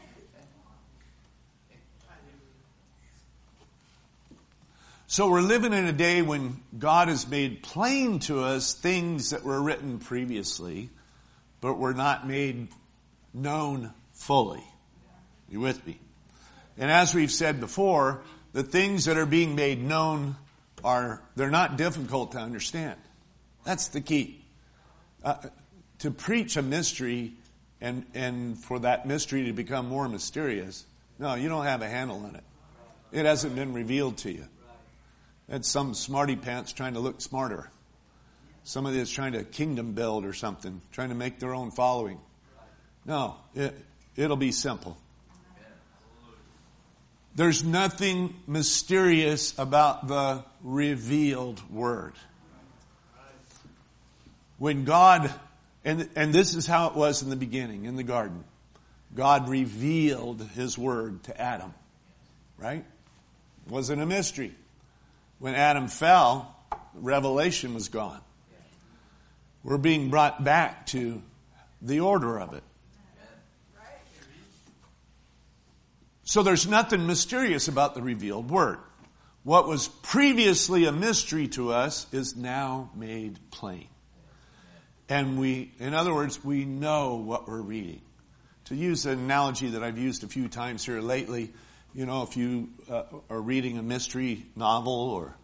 So we're living in a day when God has made plain to us things that were written previously, but were not made known fully. You with me? And as we've said before, the things that are being made known they're not difficult to understand. That's the key. To preach a mystery and for that mystery to become more mysterious, no, you don't have a handle on it. It hasn't been revealed to you. It's some smarty pants trying to look smarter. Somebody that's trying to kingdom build or something, trying to make their own following. No, it'll be simple. There's nothing mysterious about the revealed Word. When God, and this is how it was in the beginning, in the garden. God revealed His Word to Adam. Right? It wasn't a mystery. When Adam fell, revelation was gone. We're being brought back to the order of it. So there's nothing mysterious about the revealed Word. What was previously a mystery to us is now made plain. And in other words, we know what we're reading. To use an analogy that I've used a few times here lately, if you are reading a mystery novel or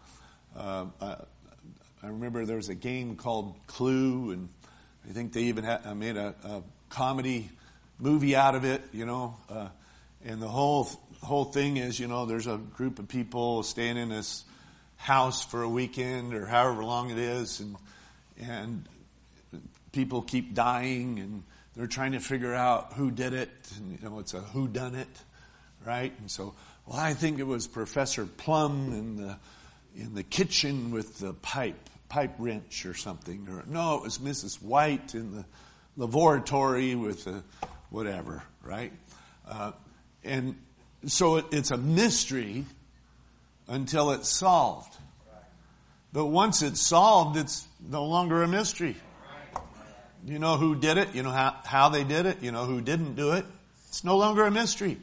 I remember there was a game called Clue, and I think they even made a comedy movie out of it, and the whole thing is, there's a group of people staying in this house for a weekend or however long it is, and people keep dying, and they're trying to figure out who did it, and it's a whodunit, right? And so, well, I think it was Professor Plum in the kitchen with the pipe wrench or something, or no, it was Mrs. White in the laboratory with the whatever, right? And so it's a mystery until it's solved. But once it's solved, it's no longer a mystery. You know who did it. You know how they did it. You know who didn't do it. It's no longer a mystery.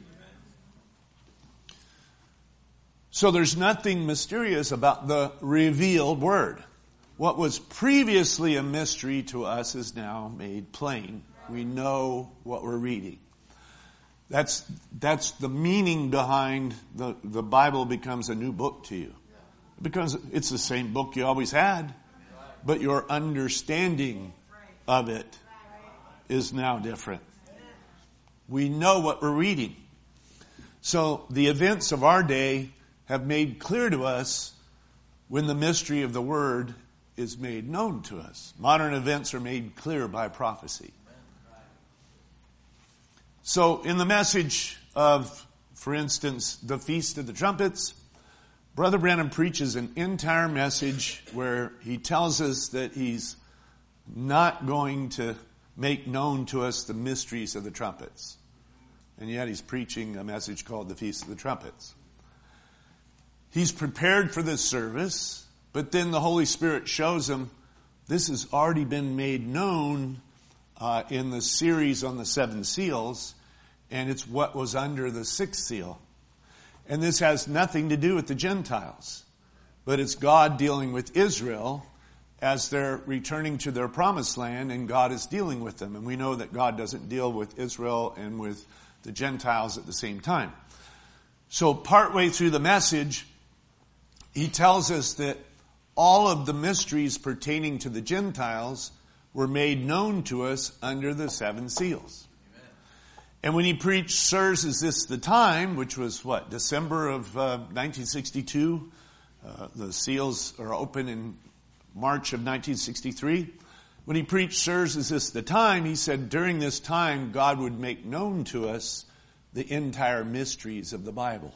So there's nothing mysterious about the revealed word. What was previously a mystery to us is now made plain. We know what we're reading. That's the meaning behind the Bible becomes a new book to you. Because it's the same book you always had, but your understanding of it is now different. We know what we're reading. So the events of our day have made clear to us when the mystery of the Word is made known to us. Modern events are made clear by prophecy. So in the message of, for instance, the Feast of the Trumpets, Brother Branham preaches an entire message where he tells us that he's not going to make known to us the mysteries of the trumpets. And yet he's preaching a message called the Feast of the Trumpets. He's prepared for this service, but then the Holy Spirit shows him this has already been made known in the series on the 7 seals, and it's what was under the 6th seal. And this has nothing to do with the Gentiles, but it's God dealing with Israel as they're returning to their promised land, and God is dealing with them. And we know that God doesn't deal with Israel and with the Gentiles at the same time. So partway through the message, he tells us that all of the mysteries pertaining to the Gentiles were made known to us under the 7 seals. Amen. And when he preached, Sirs, Is This the Time? Which was December of 1962. The seals are open in March of 1963. When he preached, Sirs, Is This the Time? He said during this time, God would make known to us the entire mysteries of the Bible.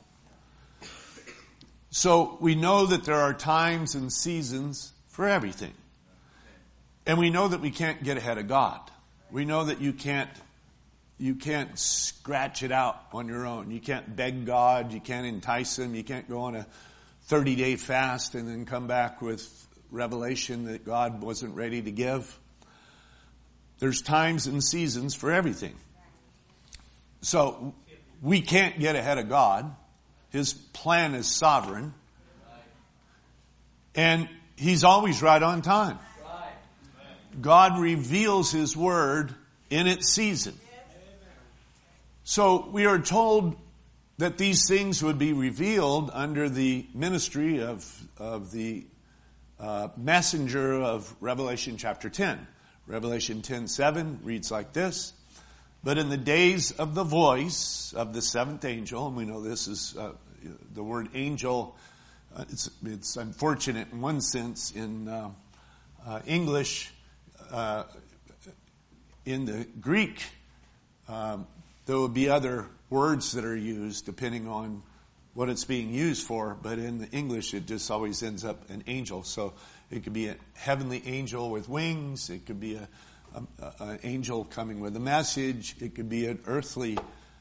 So we know that there are times and seasons for everything. And we know that we can't get ahead of God. We know that you can't scratch it out on your own. You can't beg God. You can't entice him. You can't go on a 30-day fast and then come back with revelation that God wasn't ready to give. There's times and seasons for everything. So we can't get ahead of God. His plan is sovereign. And he's always right on time. God reveals his word in its season. So we are told that these things would be revealed under the ministry of the messenger of Revelation chapter 10. Revelation 10:7 reads like this. But in the days of the voice of the 7th angel, and we know this is the word angel, it's unfortunate in one sense in English. In the Greek, there will be other words that are used depending on what it's being used for, but in the English it just always ends up an angel. So it could be a heavenly angel with wings, it could be an angel coming with a message, it could be an earthly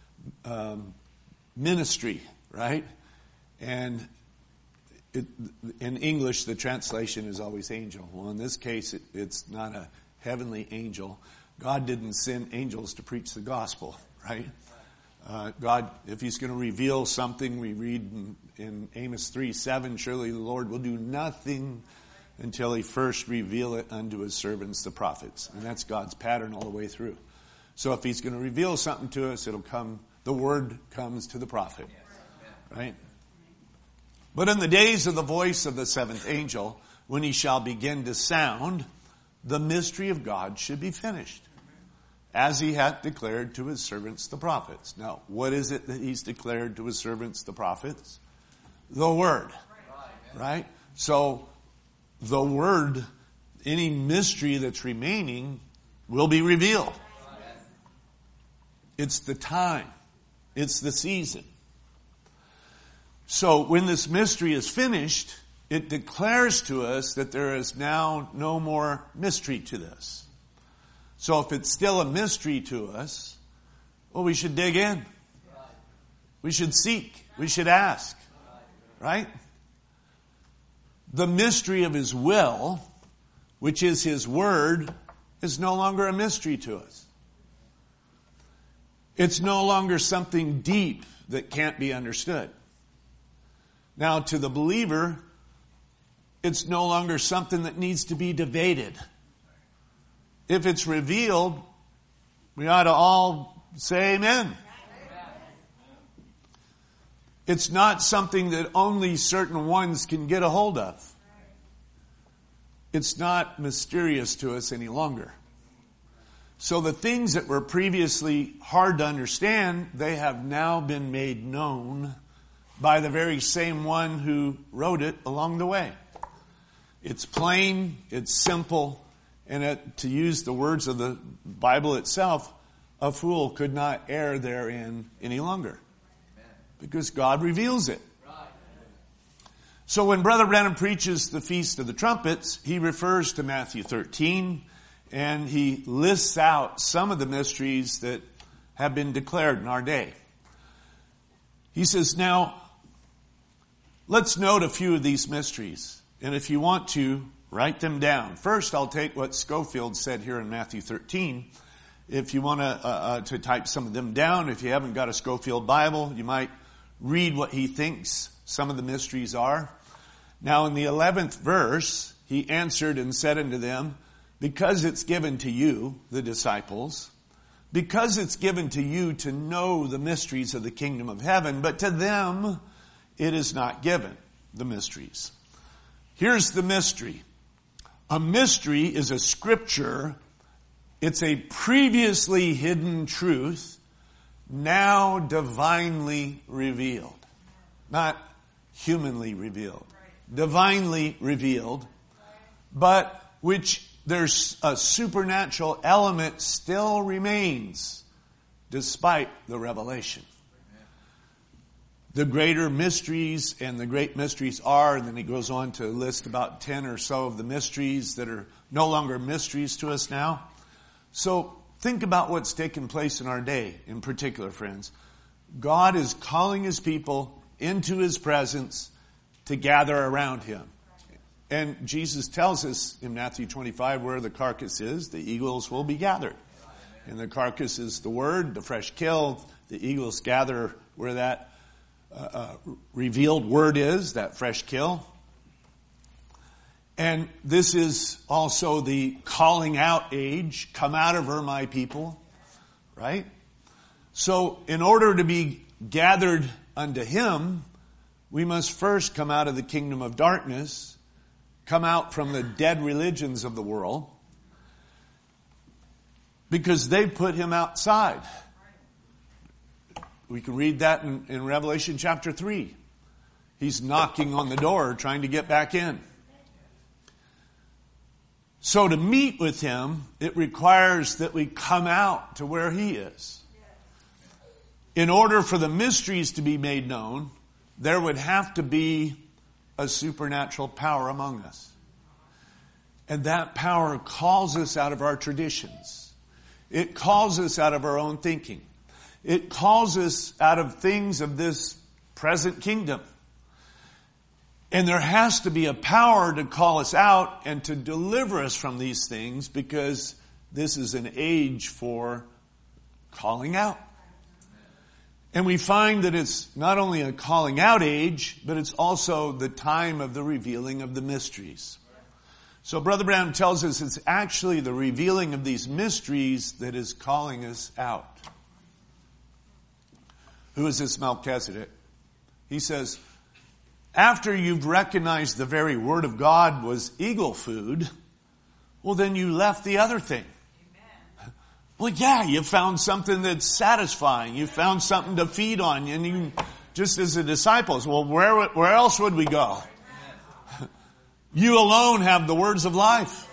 ministry, right? And in English the translation is always angel. Well, in this case it's not a heavenly angel. God didn't send angels to preach the gospel, right? God, if he's going to reveal something, we read in Amos 3:7, surely the Lord will do nothing until he first reveal it unto his servants, the prophets. And that's God's pattern all the way through. So if he's going to reveal something to us, the word comes to the prophet, right? But in the days of the voice of the 7th angel, when he shall begin to sound, the mystery of God should be finished, as he hath declared to his servants the prophets. Now, what is it that he's declared to his servants the prophets? The word, right? So the word, any mystery that's remaining will be revealed. It's the time. It's the season. So when this mystery is finished, it declares to us that there is now no more mystery to this. So if it's still a mystery to us, well, we should dig in. We should seek. We should ask. Right? the mystery of his will, which is his word, is no longer a mystery to us. It's no longer something deep that can't be understood. Now, to the believer, it's no longer something that needs to be debated. If it's revealed, we ought to all say amen. It's not something that only certain ones can get a hold of. It's not mysterious to us any longer. So the things that were previously hard to understand, they have now been made known by the very same one who wrote it along the way. It's plain, it's simple, and to use the words of the Bible itself, a fool could not err therein any longer. Because God reveals it. So when Brother Branham preaches the Feast of the Trumpets, he refers to Matthew 13, and he lists out some of the mysteries that have been declared in our day. He says, now, let's note a few of these mysteries. And if you want to, write them down. First, I'll take what Schofield said here in Matthew 13. If you want to type some of them down, if you haven't got a Schofield Bible, you might read what he thinks some of the mysteries are. Now in the 11th verse, he answered and said unto them, because it's given to you, the disciples, because it's given to you to know the mysteries of the kingdom of heaven, but to them it is not given, the mysteries. Here's the mystery. A mystery is a scripture. It's a previously hidden truth, now divinely revealed. Not humanly revealed. Divinely revealed, but which there's a supernatural element still remains despite the revelation. The greater mysteries and the great mysteries are, and then he goes on to list about 10 or so of the mysteries that are no longer mysteries to us now. So think about what's taken place in our day in particular, friends. God is calling his people into his presence to gather around him. And Jesus tells us in Matthew 25 where the carcass is, the eagles will be gathered. And the carcass is the word, the fresh kill. The eagles gather where that revealed word is, that fresh kill. And this is also the calling out age. Come out of her, my people. Right? So in order to be gathered unto him, we must first come out of the kingdom of darkness, come out from the dead religions of the world, because they've put him outside. We can read that in Revelation chapter 3. He's knocking on the door trying to get back in. So to meet with him, it requires that we come out to where he is. In order for the mysteries to be made known, there would have to be a supernatural power among us. And that power calls us out of our traditions. It calls us out of our own thinking. It calls us out of things of this present kingdom. And there has to be a power to call us out and to deliver us from these things, because this is an age for calling out. And we find that it's not only a calling out age, but it's also the time of the revealing of the mysteries. So Brother Branham tells us it's actually the revealing of these mysteries that is calling us out. Who is this Melchizedek? He says, after you've recognized the very word of God was eagle food, well, then you left the other thing. Well, yeah, you found something that's satisfying. You found something to feed on. And you, just as the disciples, well, where else would we go? You alone have the words of life.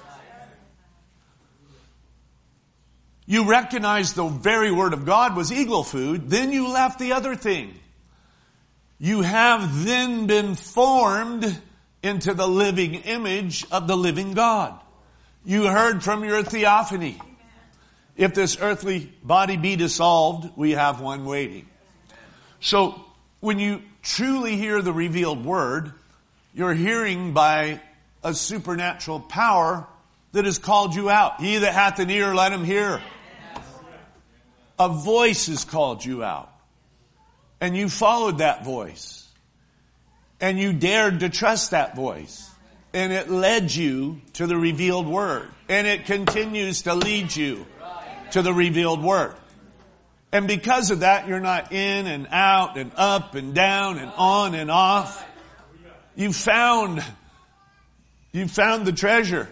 You recognized the very word of God was eagle food. Then you left the other thing. You have then been formed into the living image of the living God. You heard from your theophany. If this earthly body be dissolved, we have one waiting. So when you truly hear the revealed word, You're hearing by a supernatural power that has called you out. He that hath an ear, let him hear. A voice has called you out. And you followed that voice. And you dared to trust that voice. And it led you to the revealed word. And it continues to lead you to the revealed word. And because of that, you're not in and out and up and down and on and off. You found the treasure.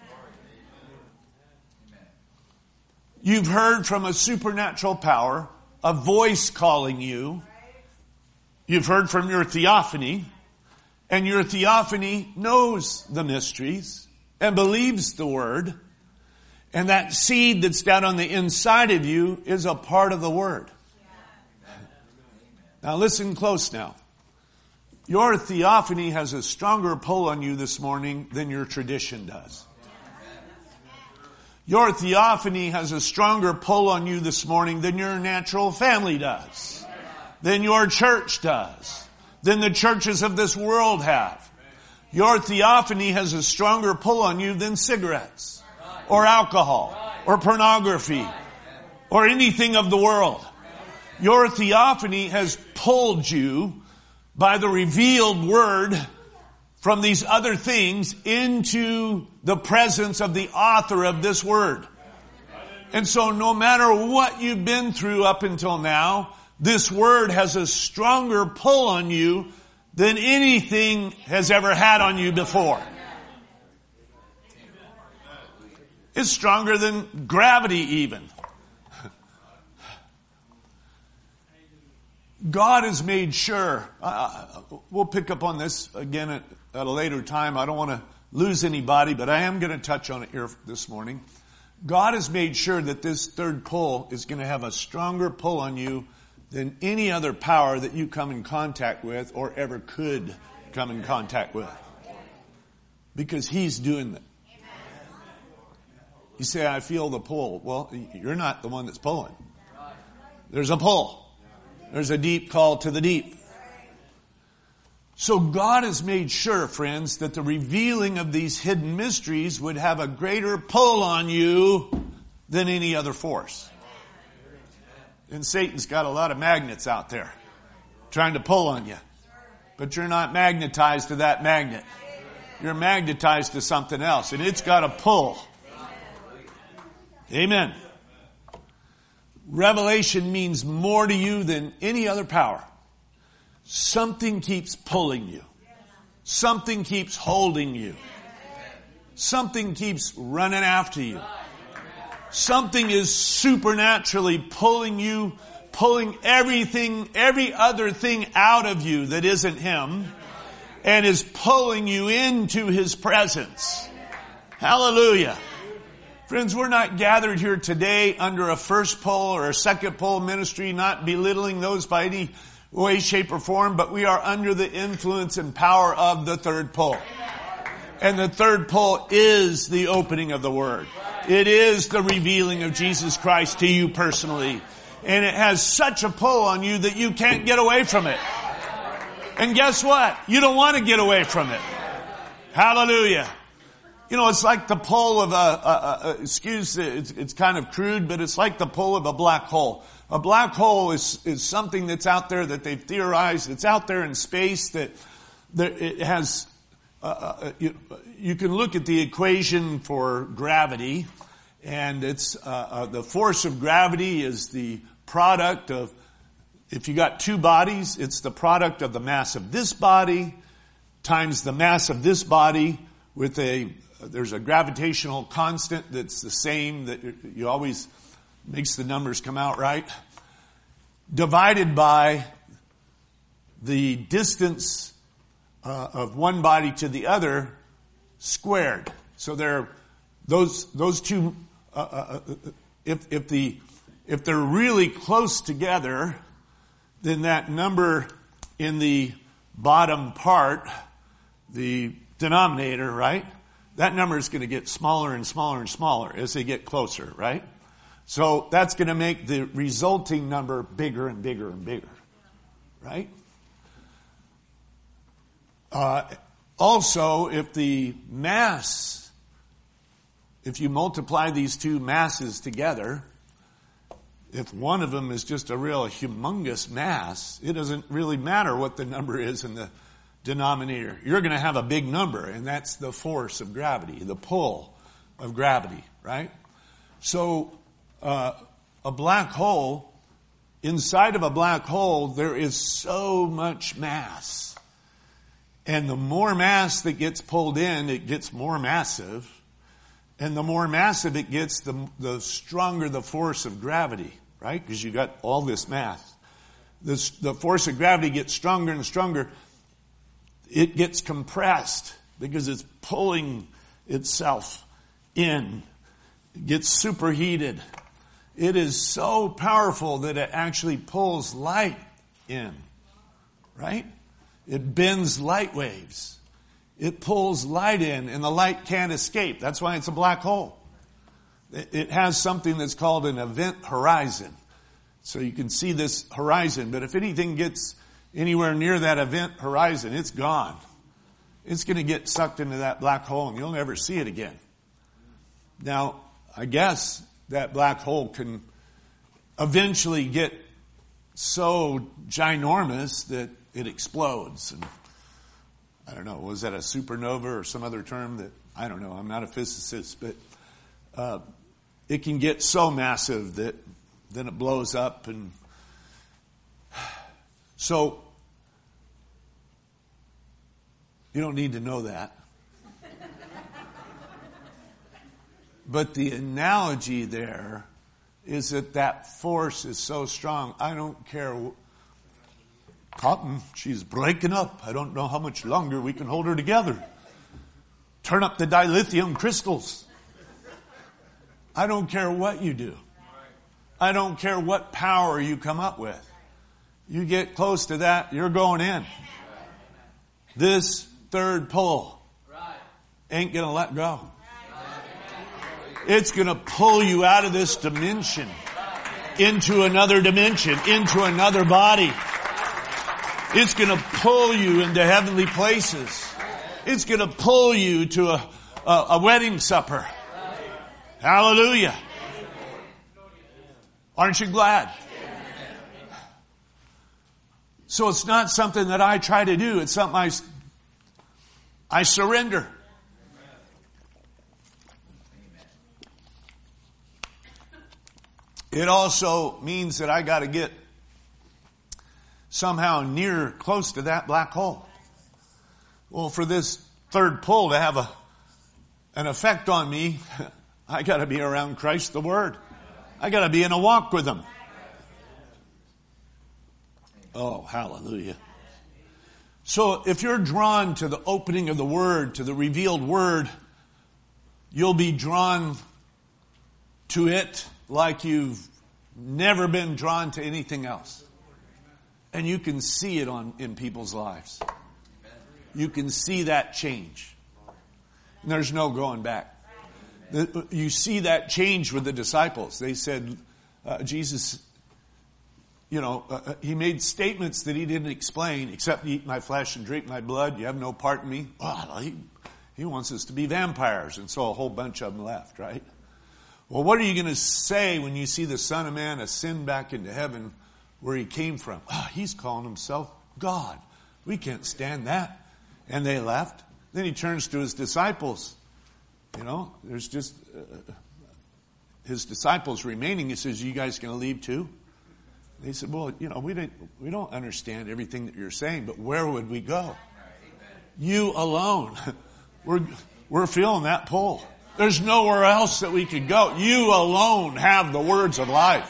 You've heard from a supernatural power, a voice calling you. You've heard from your theophany, and your theophany knows the mysteries and believes the word. And that seed that's down on the inside of you is a part of the word. Now listen close now. Your theophany has a stronger pull on you this morning than your tradition does. Your theophany has a stronger pull on you this morning than your natural family does, than your church does, than the churches of this world have. Your theophany has a stronger pull on you than cigarettes or alcohol or pornography or anything of the world. Your theophany has pulled you by the revealed word from these other things into the presence of the author of this word. And so no matter what you've been through up until now, this word has a stronger pull on you than anything has ever had on you before. It's stronger than gravity even. God has made sure, we'll pick up on this again at a later time. I don't want to lose anybody, but I am going to touch on it here this morning. God has made sure that this third pull is going to have a stronger pull on you than any other power that you come in contact with or ever could come in contact with. Because He's doing it. You say, I feel the pull. Well, you're not the one that's pulling. There's a pull. There's a deep call to the deep. So God has made sure, friends, that the revealing of these hidden mysteries would have a greater pull on you than any other force. And Satan's got a lot of magnets out there trying to pull on you. But you're not magnetized to that magnet. You're magnetized to something else, and it's got a pull. Amen. Revelation means more to you than any other power. Something keeps pulling you. Something keeps holding you. Something keeps running after you. Something is supernaturally pulling you, pulling everything, every other thing out of you that isn't Him, and is pulling you into His presence. Hallelujah. Friends, we're not gathered here today under a first pull or a second pull ministry, not belittling those by any way, shape, or form, but we are under the influence and power of the third pull. And the third pull is the opening of the Word. It is the revealing of Jesus Christ to you personally. And it has such a pull on you that you can't get away from it. And guess what? You don't want to get away from it. Hallelujah. You know, it's like the pull of it's kind of crude, but it's like the pull of a black hole. A black hole is something that's out there that they've theorized. It's out there in space that it has, you can look at the equation for gravity, and it's, the force of gravity is the product of, if you got two bodies, it's the product of the mass of this body times the mass of this body with there's a gravitational constant that's the same, that you always makes the numbers come out right, divided by the distance of one body to the other squared. So those two, if they're really close together, then that number in the bottom part, the denominator, right? That number is going to get smaller and smaller and smaller as they get closer, right? So that's going to make the resulting number bigger and bigger and bigger, right? Also, if you multiply these two masses together, if one of them is just a real humongous mass, it doesn't really matter what the number is in the denominator. You're going to have a big number, and that's the force of gravity, the pull of gravity, right? So, a black hole, inside of a black hole, there is so much mass. And the more mass that gets pulled in, it gets more massive. And the more massive it gets, the stronger the force of gravity, right? Because you got all this mass. The force of gravity gets stronger and stronger. It gets compressed because it's pulling itself in. It gets superheated. It is so powerful that it actually pulls light in, right? It bends light waves. It pulls light in, and the light can't escape. That's why it's a black hole. It has something that's called an event horizon. So you can see this horizon, but if anything gets anywhere near that event horizon, it's gone. It's going to get sucked into that black hole, and you'll never see it again. Now, I guess that black hole can eventually get so ginormous that it explodes. And I don't know, was that a supernova or some other term that, I don't know, I'm not a physicist, but it can get so massive that then it blows up. And so you don't need to know that. But the analogy there is that force is so strong. I don't care. Cotton, she's breaking up. I don't know how much longer we can hold her together. Turn up the dilithium crystals. I don't care what you do. I don't care what power you come up with. You get close to that, you're going in. This third pull ain't going to let go. It's going to pull you out of this dimension into another dimension, into another body. It's going to pull you into heavenly places. It's going to pull you to a wedding supper. Hallelujah. Aren't you glad? So it's not something that I try to do. It's something I surrender. It also means that I got to get somehow close to that black hole. Well, for this third pull to have an effect on me, I got to be around Christ the Word. I got to be in a walk with Him. Oh, hallelujah. So if you're drawn to the opening of the Word, to the revealed Word, you'll be drawn to it like you've never been drawn to anything else. And you can see it in people's lives. You can see that change. And there's no going back. You see that change with the disciples. They said, Jesus, He made statements that He didn't explain, except eat my flesh and drink my blood. You have no part in me. Well, he wants us to be vampires. And so a whole bunch of them left, right? Well, what are you going to say when you see the Son of Man ascend back into heaven where He came from? He's calling Himself God. We can't stand that. And they left. Then He turns to His disciples. There's just His disciples remaining. He says, you guys going to leave too? They said, well, we don't understand everything that you're saying, but where would we go? You alone. We're feeling that pull. There's nowhere else that we could go. You alone have the words of life.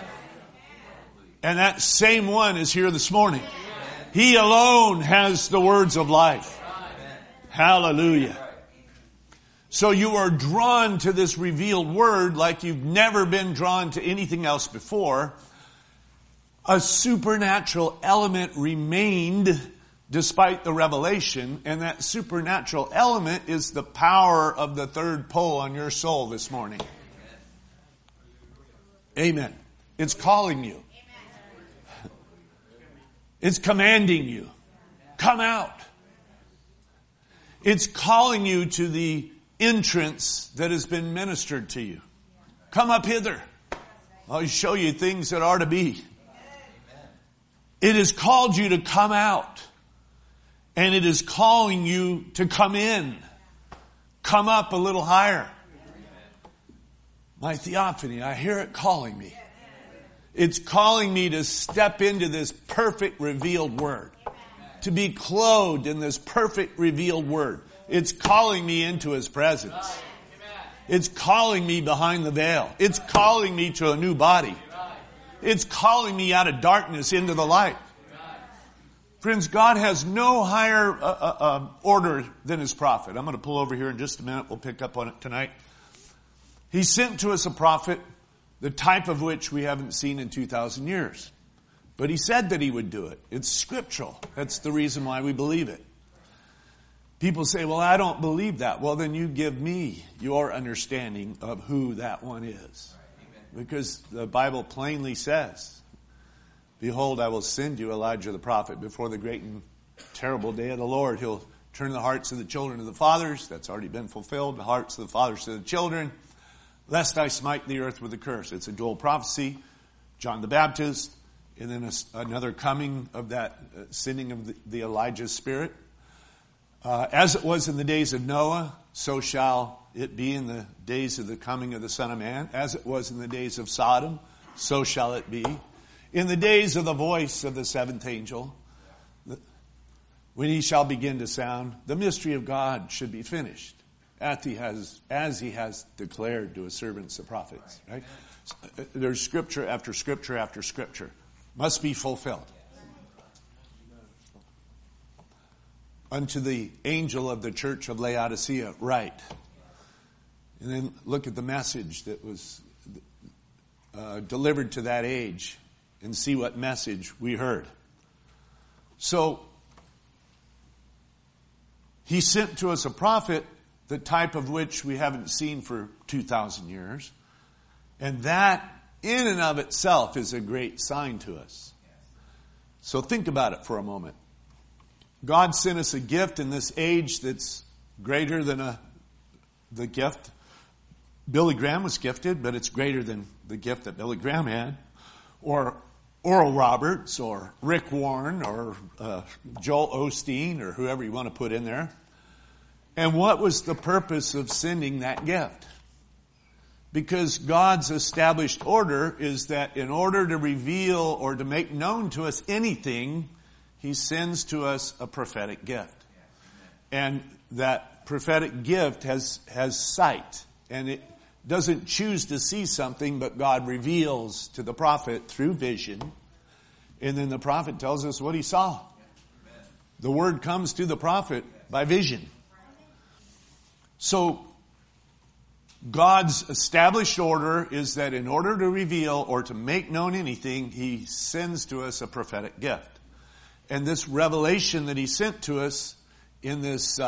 And that same one is here this morning. He alone has the words of life. Hallelujah. So you are drawn to this revealed word like you've never been drawn to anything else before. A supernatural element remained despite the revelation, and that supernatural element is the power of the third pull on your soul this morning. Amen. It's calling you. It's commanding you. Come out. It's calling you to the entrance that has been ministered to you. Come up hither. I'll show you things that are to be. It has called you to come out. And it is calling you to come in. Come up a little higher. My theophany, I hear it calling me. It's calling me to step into this perfect revealed word. To be clothed in this perfect revealed word. It's calling me into His presence. It's calling me behind the veil. It's calling me to a new body. It's calling me out of darkness into the light. Friends, God has no higher order than His prophet. I'm going to pull over here in just a minute. We'll pick up on it tonight. He sent to us a prophet, the type of which we haven't seen in 2,000 years. But He said that He would do it. It's scriptural. That's the reason why we believe it. People say, well, I don't believe that. Well, then you give me your understanding of who that one is. Because the Bible plainly says, behold, I will send you Elijah the prophet before the great and terrible day of the Lord. He'll turn the hearts of the children to the fathers. That's already been fulfilled. The hearts of the fathers to the children. Lest I smite the earth with a curse. It's a dual prophecy. John the Baptist. And then another coming of that sending of the Elijah spirit. As it was in the days of Noah, so shall it be in the days of the coming of the Son of Man. As it was in the days of Sodom, so shall it be. In the days of the voice of the seventh angel, when He shall begin to sound, the mystery of God should be finished, as He has declared to His servants the prophets. Right? There's scripture after scripture after scripture. Must be fulfilled. Unto the angel of the church of Laodicea, write. And then look at the message that was delivered to that age. And see what message we heard. So, He sent to us a prophet, the type of which we haven't seen for 2,000 years. And that, in and of itself, is a great sign to us. So think about it for a moment. God sent us a gift in this age that's greater than the gift. Billy Graham was gifted, but it's greater than the gift that Billy Graham had. Or Oral Roberts, or Rick Warren, or Joel Osteen, or whoever you want to put in there. And what was the purpose of sending that gift? Because God's established order is that in order to reveal or to make known to us anything, He sends to us a prophetic gift. And that prophetic gift has sight. And it doesn't choose to see something, but God reveals to the prophet through vision. And then the prophet tells us what he saw. The word comes to the prophet by vision. So, God's established order is that in order to reveal or to make known anything, He sends to us a prophetic gift. And this revelation that He sent to us in this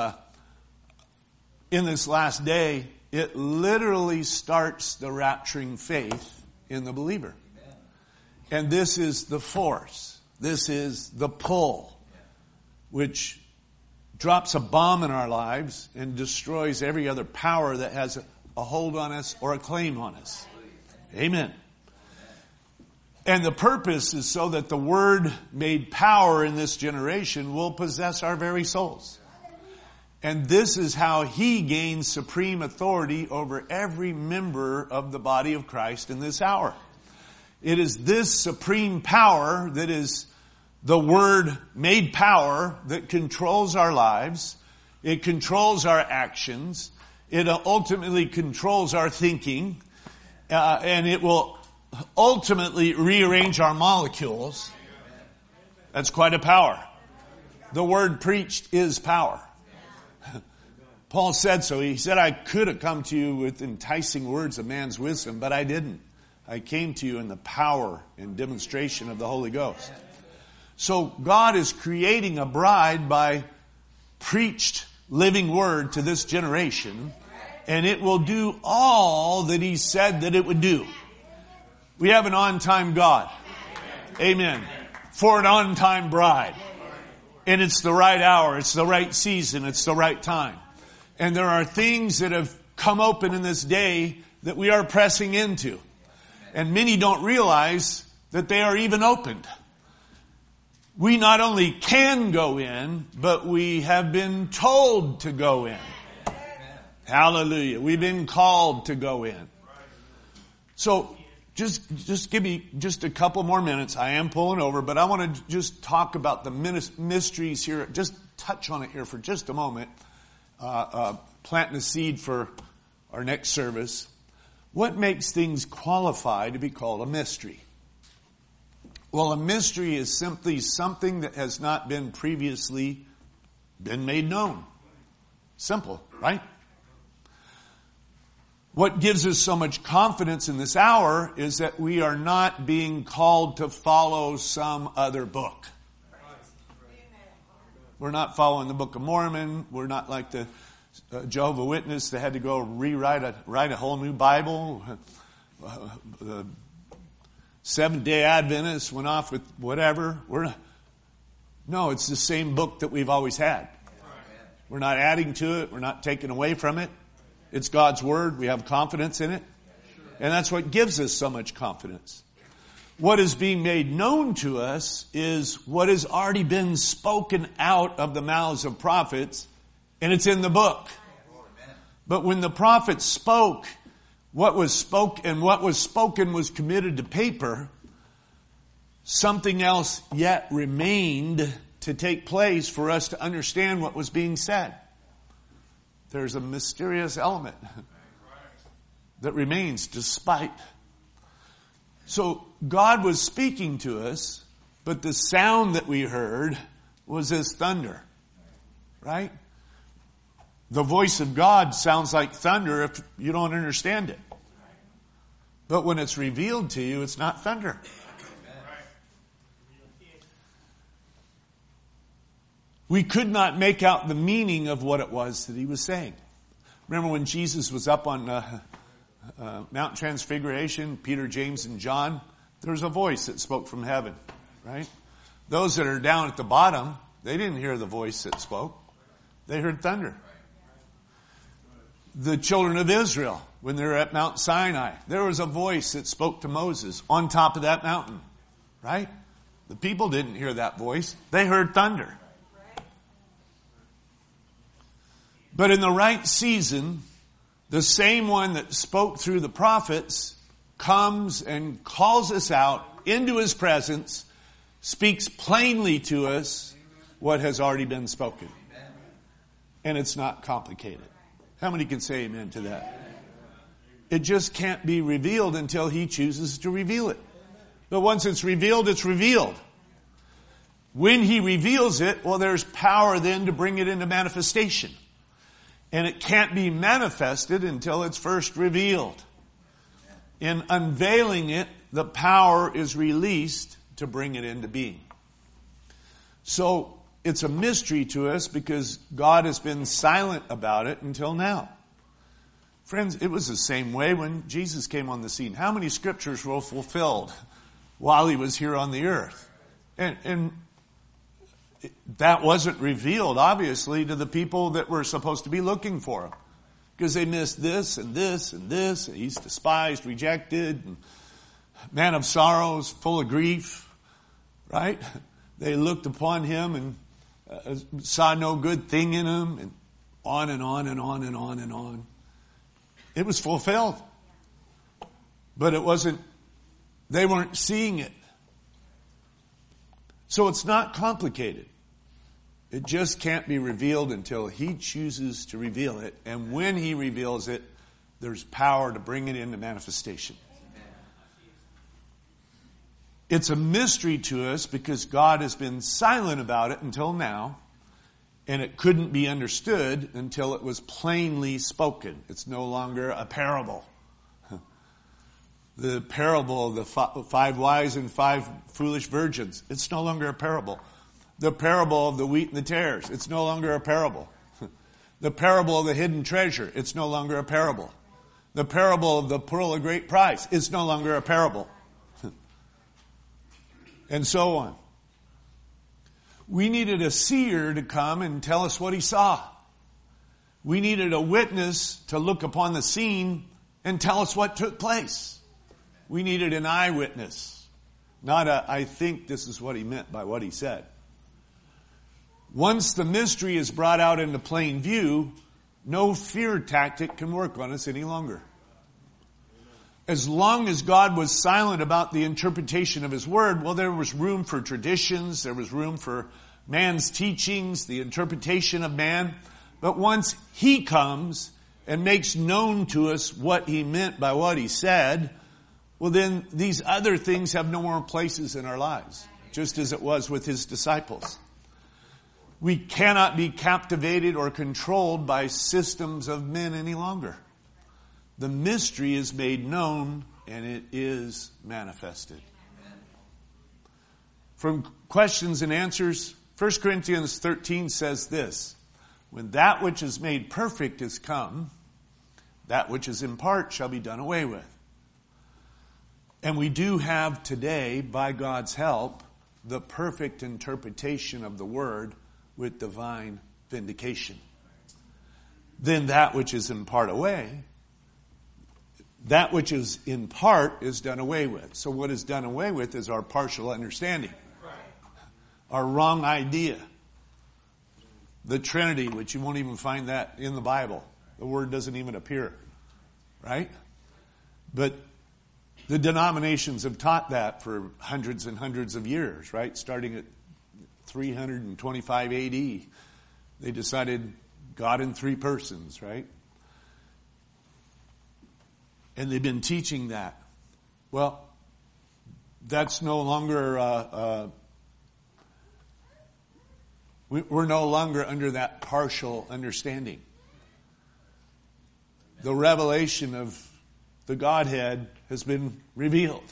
last day, it literally starts the rapturing faith in the believer. And this is the force. This is the pull, which drops a bomb in our lives and destroys every other power that has a hold on us or a claim on us. Amen. And the purpose is so that the Word made power in this generation will possess our very souls. And this is how He gains supreme authority over every member of the body of Christ in this hour. It is this supreme power that is the Word made power that controls our lives. It controls our actions. It ultimately controls our thinking. And it will ultimately rearrange our molecules. That's quite a power. The word preached is power. Paul said so. He said, I could have come to you with enticing words of man's wisdom, but I didn't. I came to you in the power and demonstration of the Holy Ghost. So God is creating a bride by preached living word to this generation, and it will do all that He said that it would do. We have an on-time God. Amen. For an on-time bride. And it's the right hour. It's the right season. It's the right time. And there are things that have come open in this day that we are pressing into. And many don't realize that they are even opened. We not only can go in, but we have been told to go in. Hallelujah. We've been called to go in. So just give me just a couple more minutes. I am pulling over, but I want to just talk about the mysteries here. Just touch on it here for just a moment. Planting a seed for our next service. What makes things qualify to be called a mystery? Well, a mystery is simply something that has not been previously been made known. Simple, right? What gives us so much confidence in this hour is that we are not being called to follow some other book. We're not following the Book of Mormon. We're not like the Jehovah's Witness that had to go write a whole new Bible. The Seventh-day Adventists went off with whatever. No, it's the same book that we've always had. We're not adding to it. We're not taking away from it. It's God's Word. We have confidence in it. And that's what gives us so much confidence. What is being made known to us is what has already been spoken out of the mouths of prophets, and it's in the book. But when the prophets spoke, what was spoken was committed to paper. Something else yet remained to take place for us to understand what was being said. There's a mysterious element that remains despite. So God was speaking to us, but the sound that we heard was as thunder. Right? The voice of God sounds like thunder if you don't understand it. But when it's revealed to you, it's not thunder. We could not make out the meaning of what it was that he was saying. Remember when Jesus was up on Mount Transfiguration, Peter, James, and John, there was a voice that spoke from heaven, right? Those that are down at the bottom, they didn't hear the voice that spoke. They heard thunder. The children of Israel, when they were at Mount Sinai, there was a voice that spoke to Moses on top of that mountain, right? The people didn't hear that voice. They heard thunder. But in the right season, the same one that spoke through the prophets comes and calls us out into his presence, speaks plainly to us what has already been spoken. And it's not complicated. How many can say amen to that? It just can't be revealed until he chooses to reveal it. But once it's revealed, it's revealed. When he reveals it, well, there's power then to bring it into manifestation. And it can't be manifested until it's first revealed. In unveiling it, the power is released to bring it into being. So it's a mystery to us because God has been silent about it until now. Friends, it was the same way when Jesus came on the scene. How many scriptures were fulfilled while he was here on the earth? And that wasn't revealed, obviously, to the people that were supposed to be looking for him. Because they missed this and this and this. And he's despised, rejected, and man of sorrows, full of grief. Right? They looked upon him and saw no good thing in him. And on and on and on and on and on. It was fulfilled. But it wasn't, they weren't seeing it. So it's not complicated. It just can't be revealed until he chooses to reveal it. And when he reveals it, there's power to bring it into manifestation. It's a mystery to us because God has been silent about it until now. And it couldn't be understood until it was plainly spoken. It's no longer a parable. The parable of the 5 wise and 5 foolish virgins. It's no longer a parable. The parable of the wheat and the tares. It's no longer a parable. The parable of the hidden treasure. It's no longer a parable. The parable of the pearl of great price. It's no longer a parable. And so on. We needed a seer to come and tell us what he saw. We needed a witness to look upon the scene and tell us what took place. We needed an eyewitness, not I think this is what he meant by what he said. Once the mystery is brought out into plain view, no fear tactic can work on us any longer. As long as God was silent about the interpretation of his word, well, there was room for traditions, there was room for man's teachings, the interpretation of man. But once he comes and makes known to us what he meant by what he said, well, then these other things have no more places in our lives, just as it was with his disciples. We cannot be captivated or controlled by systems of men any longer. The mystery is made known and it is manifested. From questions and answers, 1 Corinthians 13 says this: when that which is made perfect is come, that which is in part shall be done away with. And we do have today, by God's help, the perfect interpretation of the word with divine vindication. Then that which is in part away, that which is in part is done away with. So what is done away with is our partial understanding. Our wrong idea. The Trinity, which you won't even find that in the Bible. The word doesn't even appear. Right? But the denominations have taught that for hundreds and hundreds of years, right? Starting at 325 AD. They decided God in three persons, right? And they've been teaching that. Well, that's no longer, we're no longer under that partial understanding. The revelation of the Godhead has been revealed.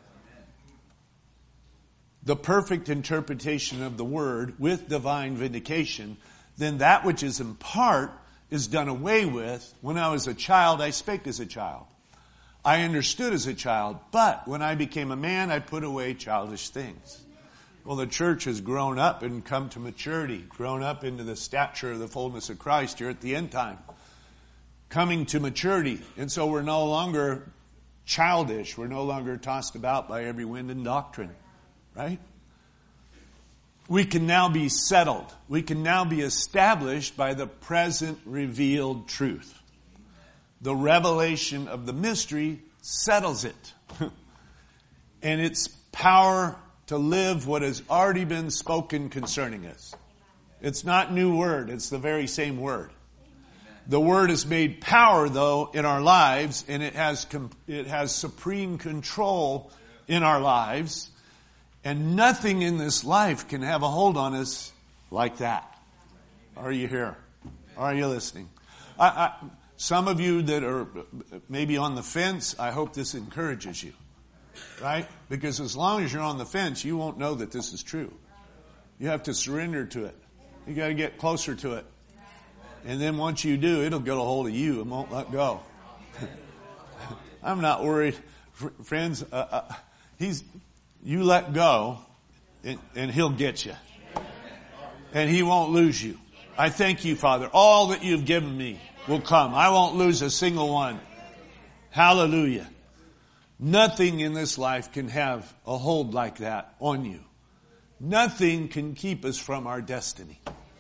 The perfect interpretation of the word with divine vindication, then that which is in part is done away with. When I was a child, I spake as a child. I understood as a child, but when I became a man, I put away childish things. Well, the church has grown up and come to maturity, grown up into the stature of the fullness of Christ here at the end time. Coming to maturity. And so we're no longer childish. We're no longer tossed about by every wind and doctrine. Right? We can now be settled. We can now be established by the present revealed truth. The revelation of the mystery settles it. And its power to live what has already been spoken concerning us. It's not new word. It's the very same word. The word is made power, though, in our lives, and it has supreme control in our lives. And nothing in this life can have a hold on us like that. Are you here? Are you listening? Some of you that are maybe on the fence, I hope this encourages you. Right? Because as long as you're on the fence, you won't know that this is true. You have to surrender to it. You got to get closer to it. And then once you do, it'll get a hold of you and won't let go. I'm not worried. Friends, you let go and he'll get you. And he won't lose you. I thank you, Father. All that you've given me will come. I won't lose a single one. Hallelujah. Nothing in this life can have a hold like that on you. Nothing can keep us from our destiny.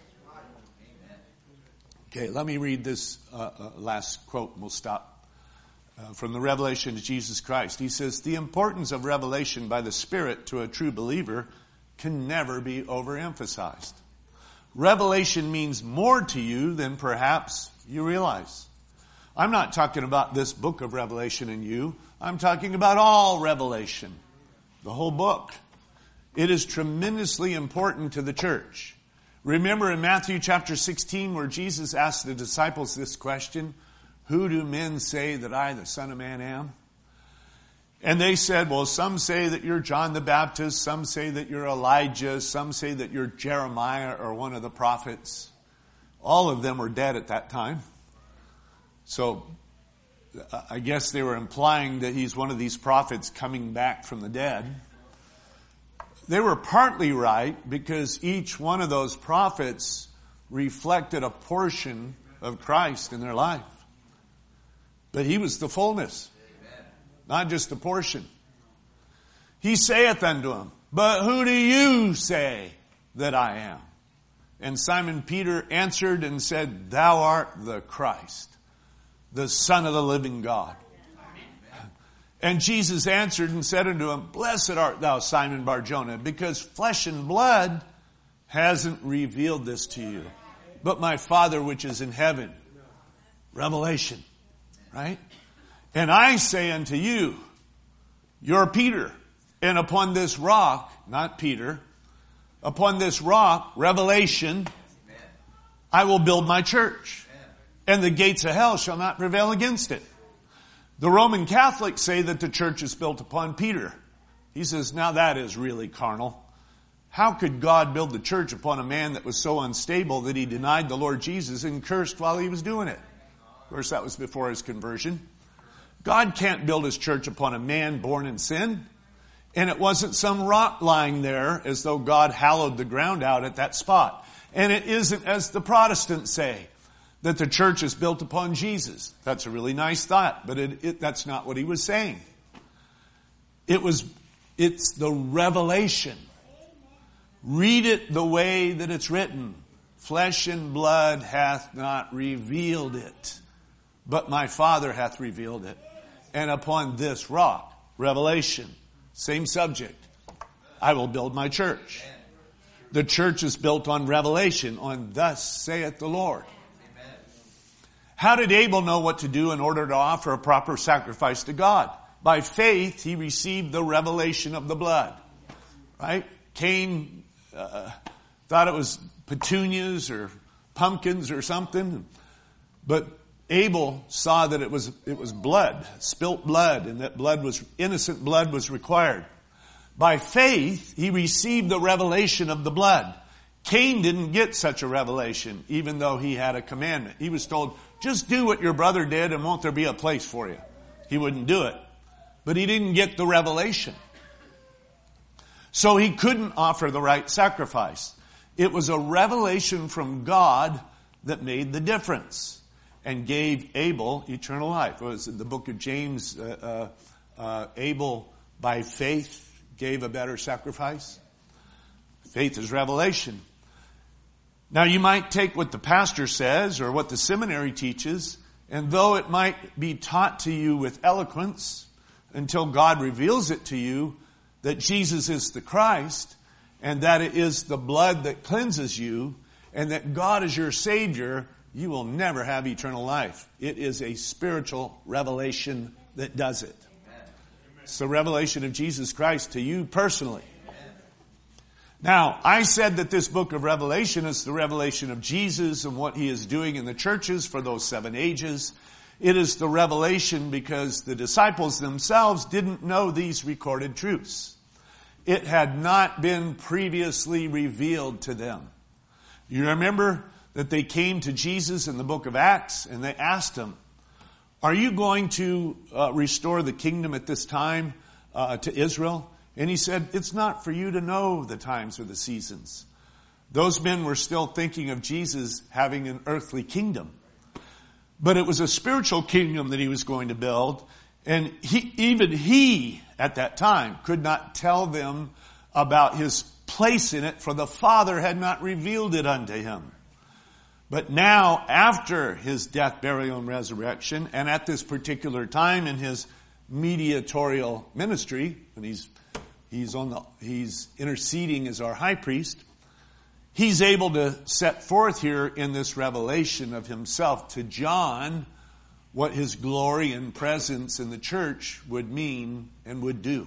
Okay, let me read this last quote and we'll stop. From the Revelation of Jesus Christ. He says, the importance of revelation by the Spirit to a true believer can never be overemphasized. Revelation means more to you than perhaps you realize. I'm not talking about this book of Revelation in you. I'm talking about all revelation. The whole book. It is tremendously important to the church. Remember in Matthew chapter 16 where Jesus asked the disciples this question, who do men say that I, the Son of Man, am? And they said, well, some say that you're John the Baptist, some say that you're Elijah, some say that you're Jeremiah or one of the prophets. All of them were dead at that time. So I guess they were implying that he's one of these prophets coming back from the dead. They were partly right because each one of those prophets reflected a portion of Christ in their life. But he was the fullness, not just a portion. He saith unto him, but who do you say that I am? And Simon Peter answered and said, thou art the Christ, the Son of the living God. And Jesus answered and said unto him, blessed art thou, Simon Bar-Jonah, because flesh and blood hasn't revealed this to you, but my Father which is in heaven. Revelation, right? And I say unto you, you're Peter, and upon this rock, not Peter, upon this rock, revelation, I will build my church, and the gates of hell shall not prevail against it. The Roman Catholics say that the church is built upon Peter. He says, now that is really carnal. How could God build the church upon a man that was so unstable that he denied the Lord Jesus and cursed while he was doing it? Of course, that was before his conversion. God can't build his church upon a man born in sin. And it wasn't some rock lying there as though God hallowed the ground out at that spot. And it isn't, as the Protestants say, that the church is built upon Jesus. That's a really nice thought, but that's not what he was saying. It's the revelation. Read it the way that it's written. Flesh and blood hath not revealed it, but my Father hath revealed it. And upon this rock, revelation, same subject, I will build my church. The church is built on revelation, on thus saith the Lord. How did Abel know what to do in order to offer a proper sacrifice to God? By faith, he received the revelation of the blood. Right? Cain thought it was petunias or pumpkins or something. But Abel saw that it was blood, spilt blood, and that innocent blood was required. By faith, he received the revelation of the blood. Cain didn't get such a revelation, even though he had a commandment. He was told, just do what your brother did and won't there be a place for you. He wouldn't do it. But he didn't get the revelation. So he couldn't offer the right sacrifice. It was a revelation from God that made the difference and gave Abel eternal life. It was in the book of James, Abel by faith gave a better sacrifice. Faith is revelation. Now you might take what the pastor says or what the seminary teaches, and though it might be taught to you with eloquence until God reveals it to you that Jesus is the Christ and that it is the blood that cleanses you and that God is your Savior, you will never have eternal life. It is a spiritual revelation that does it. It's the revelation of Jesus Christ to you personally. Now, I said that this book of Revelation is the revelation of Jesus and what he is doing in the churches for those 7 ages. It is the revelation because the disciples themselves didn't know these recorded truths. It had not been previously revealed to them. You remember that they came to Jesus in the book of Acts and they asked him, are you going to restore the kingdom at this time to Israel? And he said, it's not for you to know the times or the seasons. Those men were still thinking of Jesus having an earthly kingdom. But it was a spiritual kingdom that he was going to build. And he, at that time, could not tell them about his place in it, for the Father had not revealed it unto him. But now, after his death, burial, and resurrection, and at this particular time in his mediatorial ministry, when he's interceding as our high priest, he's able to set forth here in this revelation of himself to John what his glory and presence in the church would mean and would do.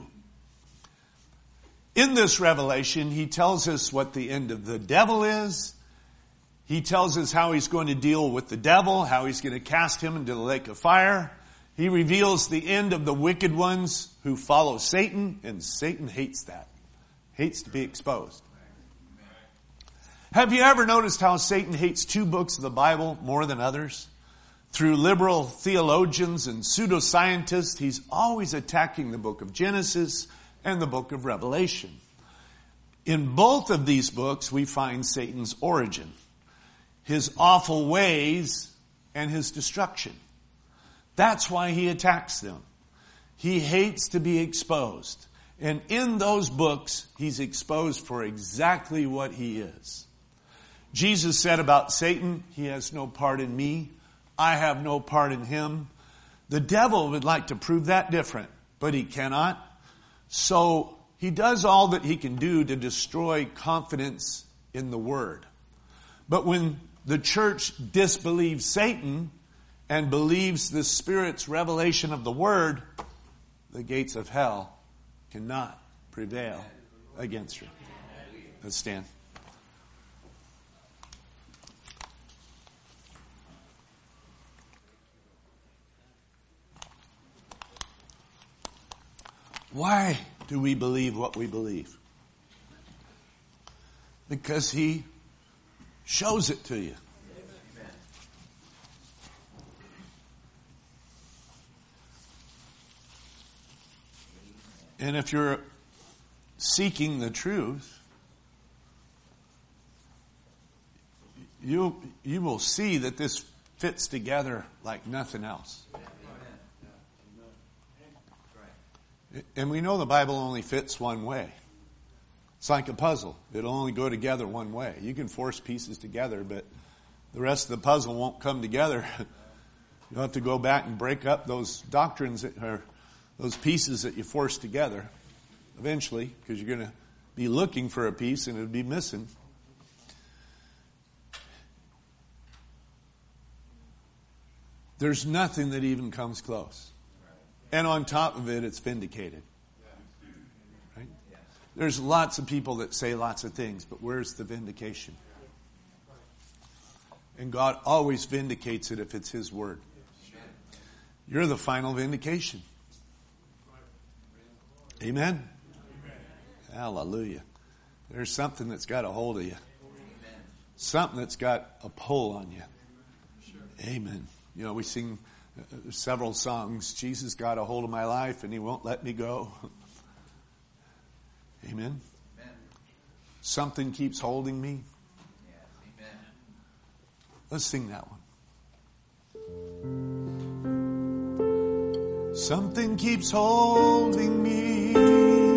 In this revelation, he tells us what the end of the devil is. He tells us how he's going to deal with the devil, how he's going to cast him into the lake of fire. He reveals the end of the wicked ones who follow Satan, and Satan hates that. Hates to be exposed. Have you ever noticed how Satan hates 2 books of the Bible more than others? Through liberal theologians and pseudoscientists, he's always attacking the book of Genesis and the book of Revelation. In both of these books, we find Satan's origin, his awful ways, and his destruction. That's why he attacks them. He hates to be exposed. And in those books, he's exposed for exactly what he is. Jesus said about Satan, he has no part in me. I have no part in him. The devil would like to prove that different, but he cannot. So he does all that he can do to destroy confidence in the Word. But when the church disbelieves Satan and believes the Spirit's revelation of the Word, the gates of hell cannot prevail against her. Let's stand. Why do we believe what we believe? Because he shows it to you. And if you're seeking the truth, you will see that this fits together like nothing else. And we know the Bible only fits one way. It's like a puzzle. It'll only go together one way. You can force pieces together, but the rest of the puzzle won't come together. You'll have to go back and break up those doctrines or those pieces that you force together eventually, because you're going to be looking for a piece and it'll be missing. There's nothing that even comes close. And on top of it, it's vindicated. Right? There's lots of people that say lots of things, but where's the vindication? And God always vindicates it if it's His Word. You're the final vindication. Amen? Hallelujah. There's something that's got a hold of you. Something that's got a pull on you. Amen. You know, we sing several songs. Jesus got a hold of my life and He won't let me go. Amen. Something keeps holding me. Let's sing that one. Something keeps holding me.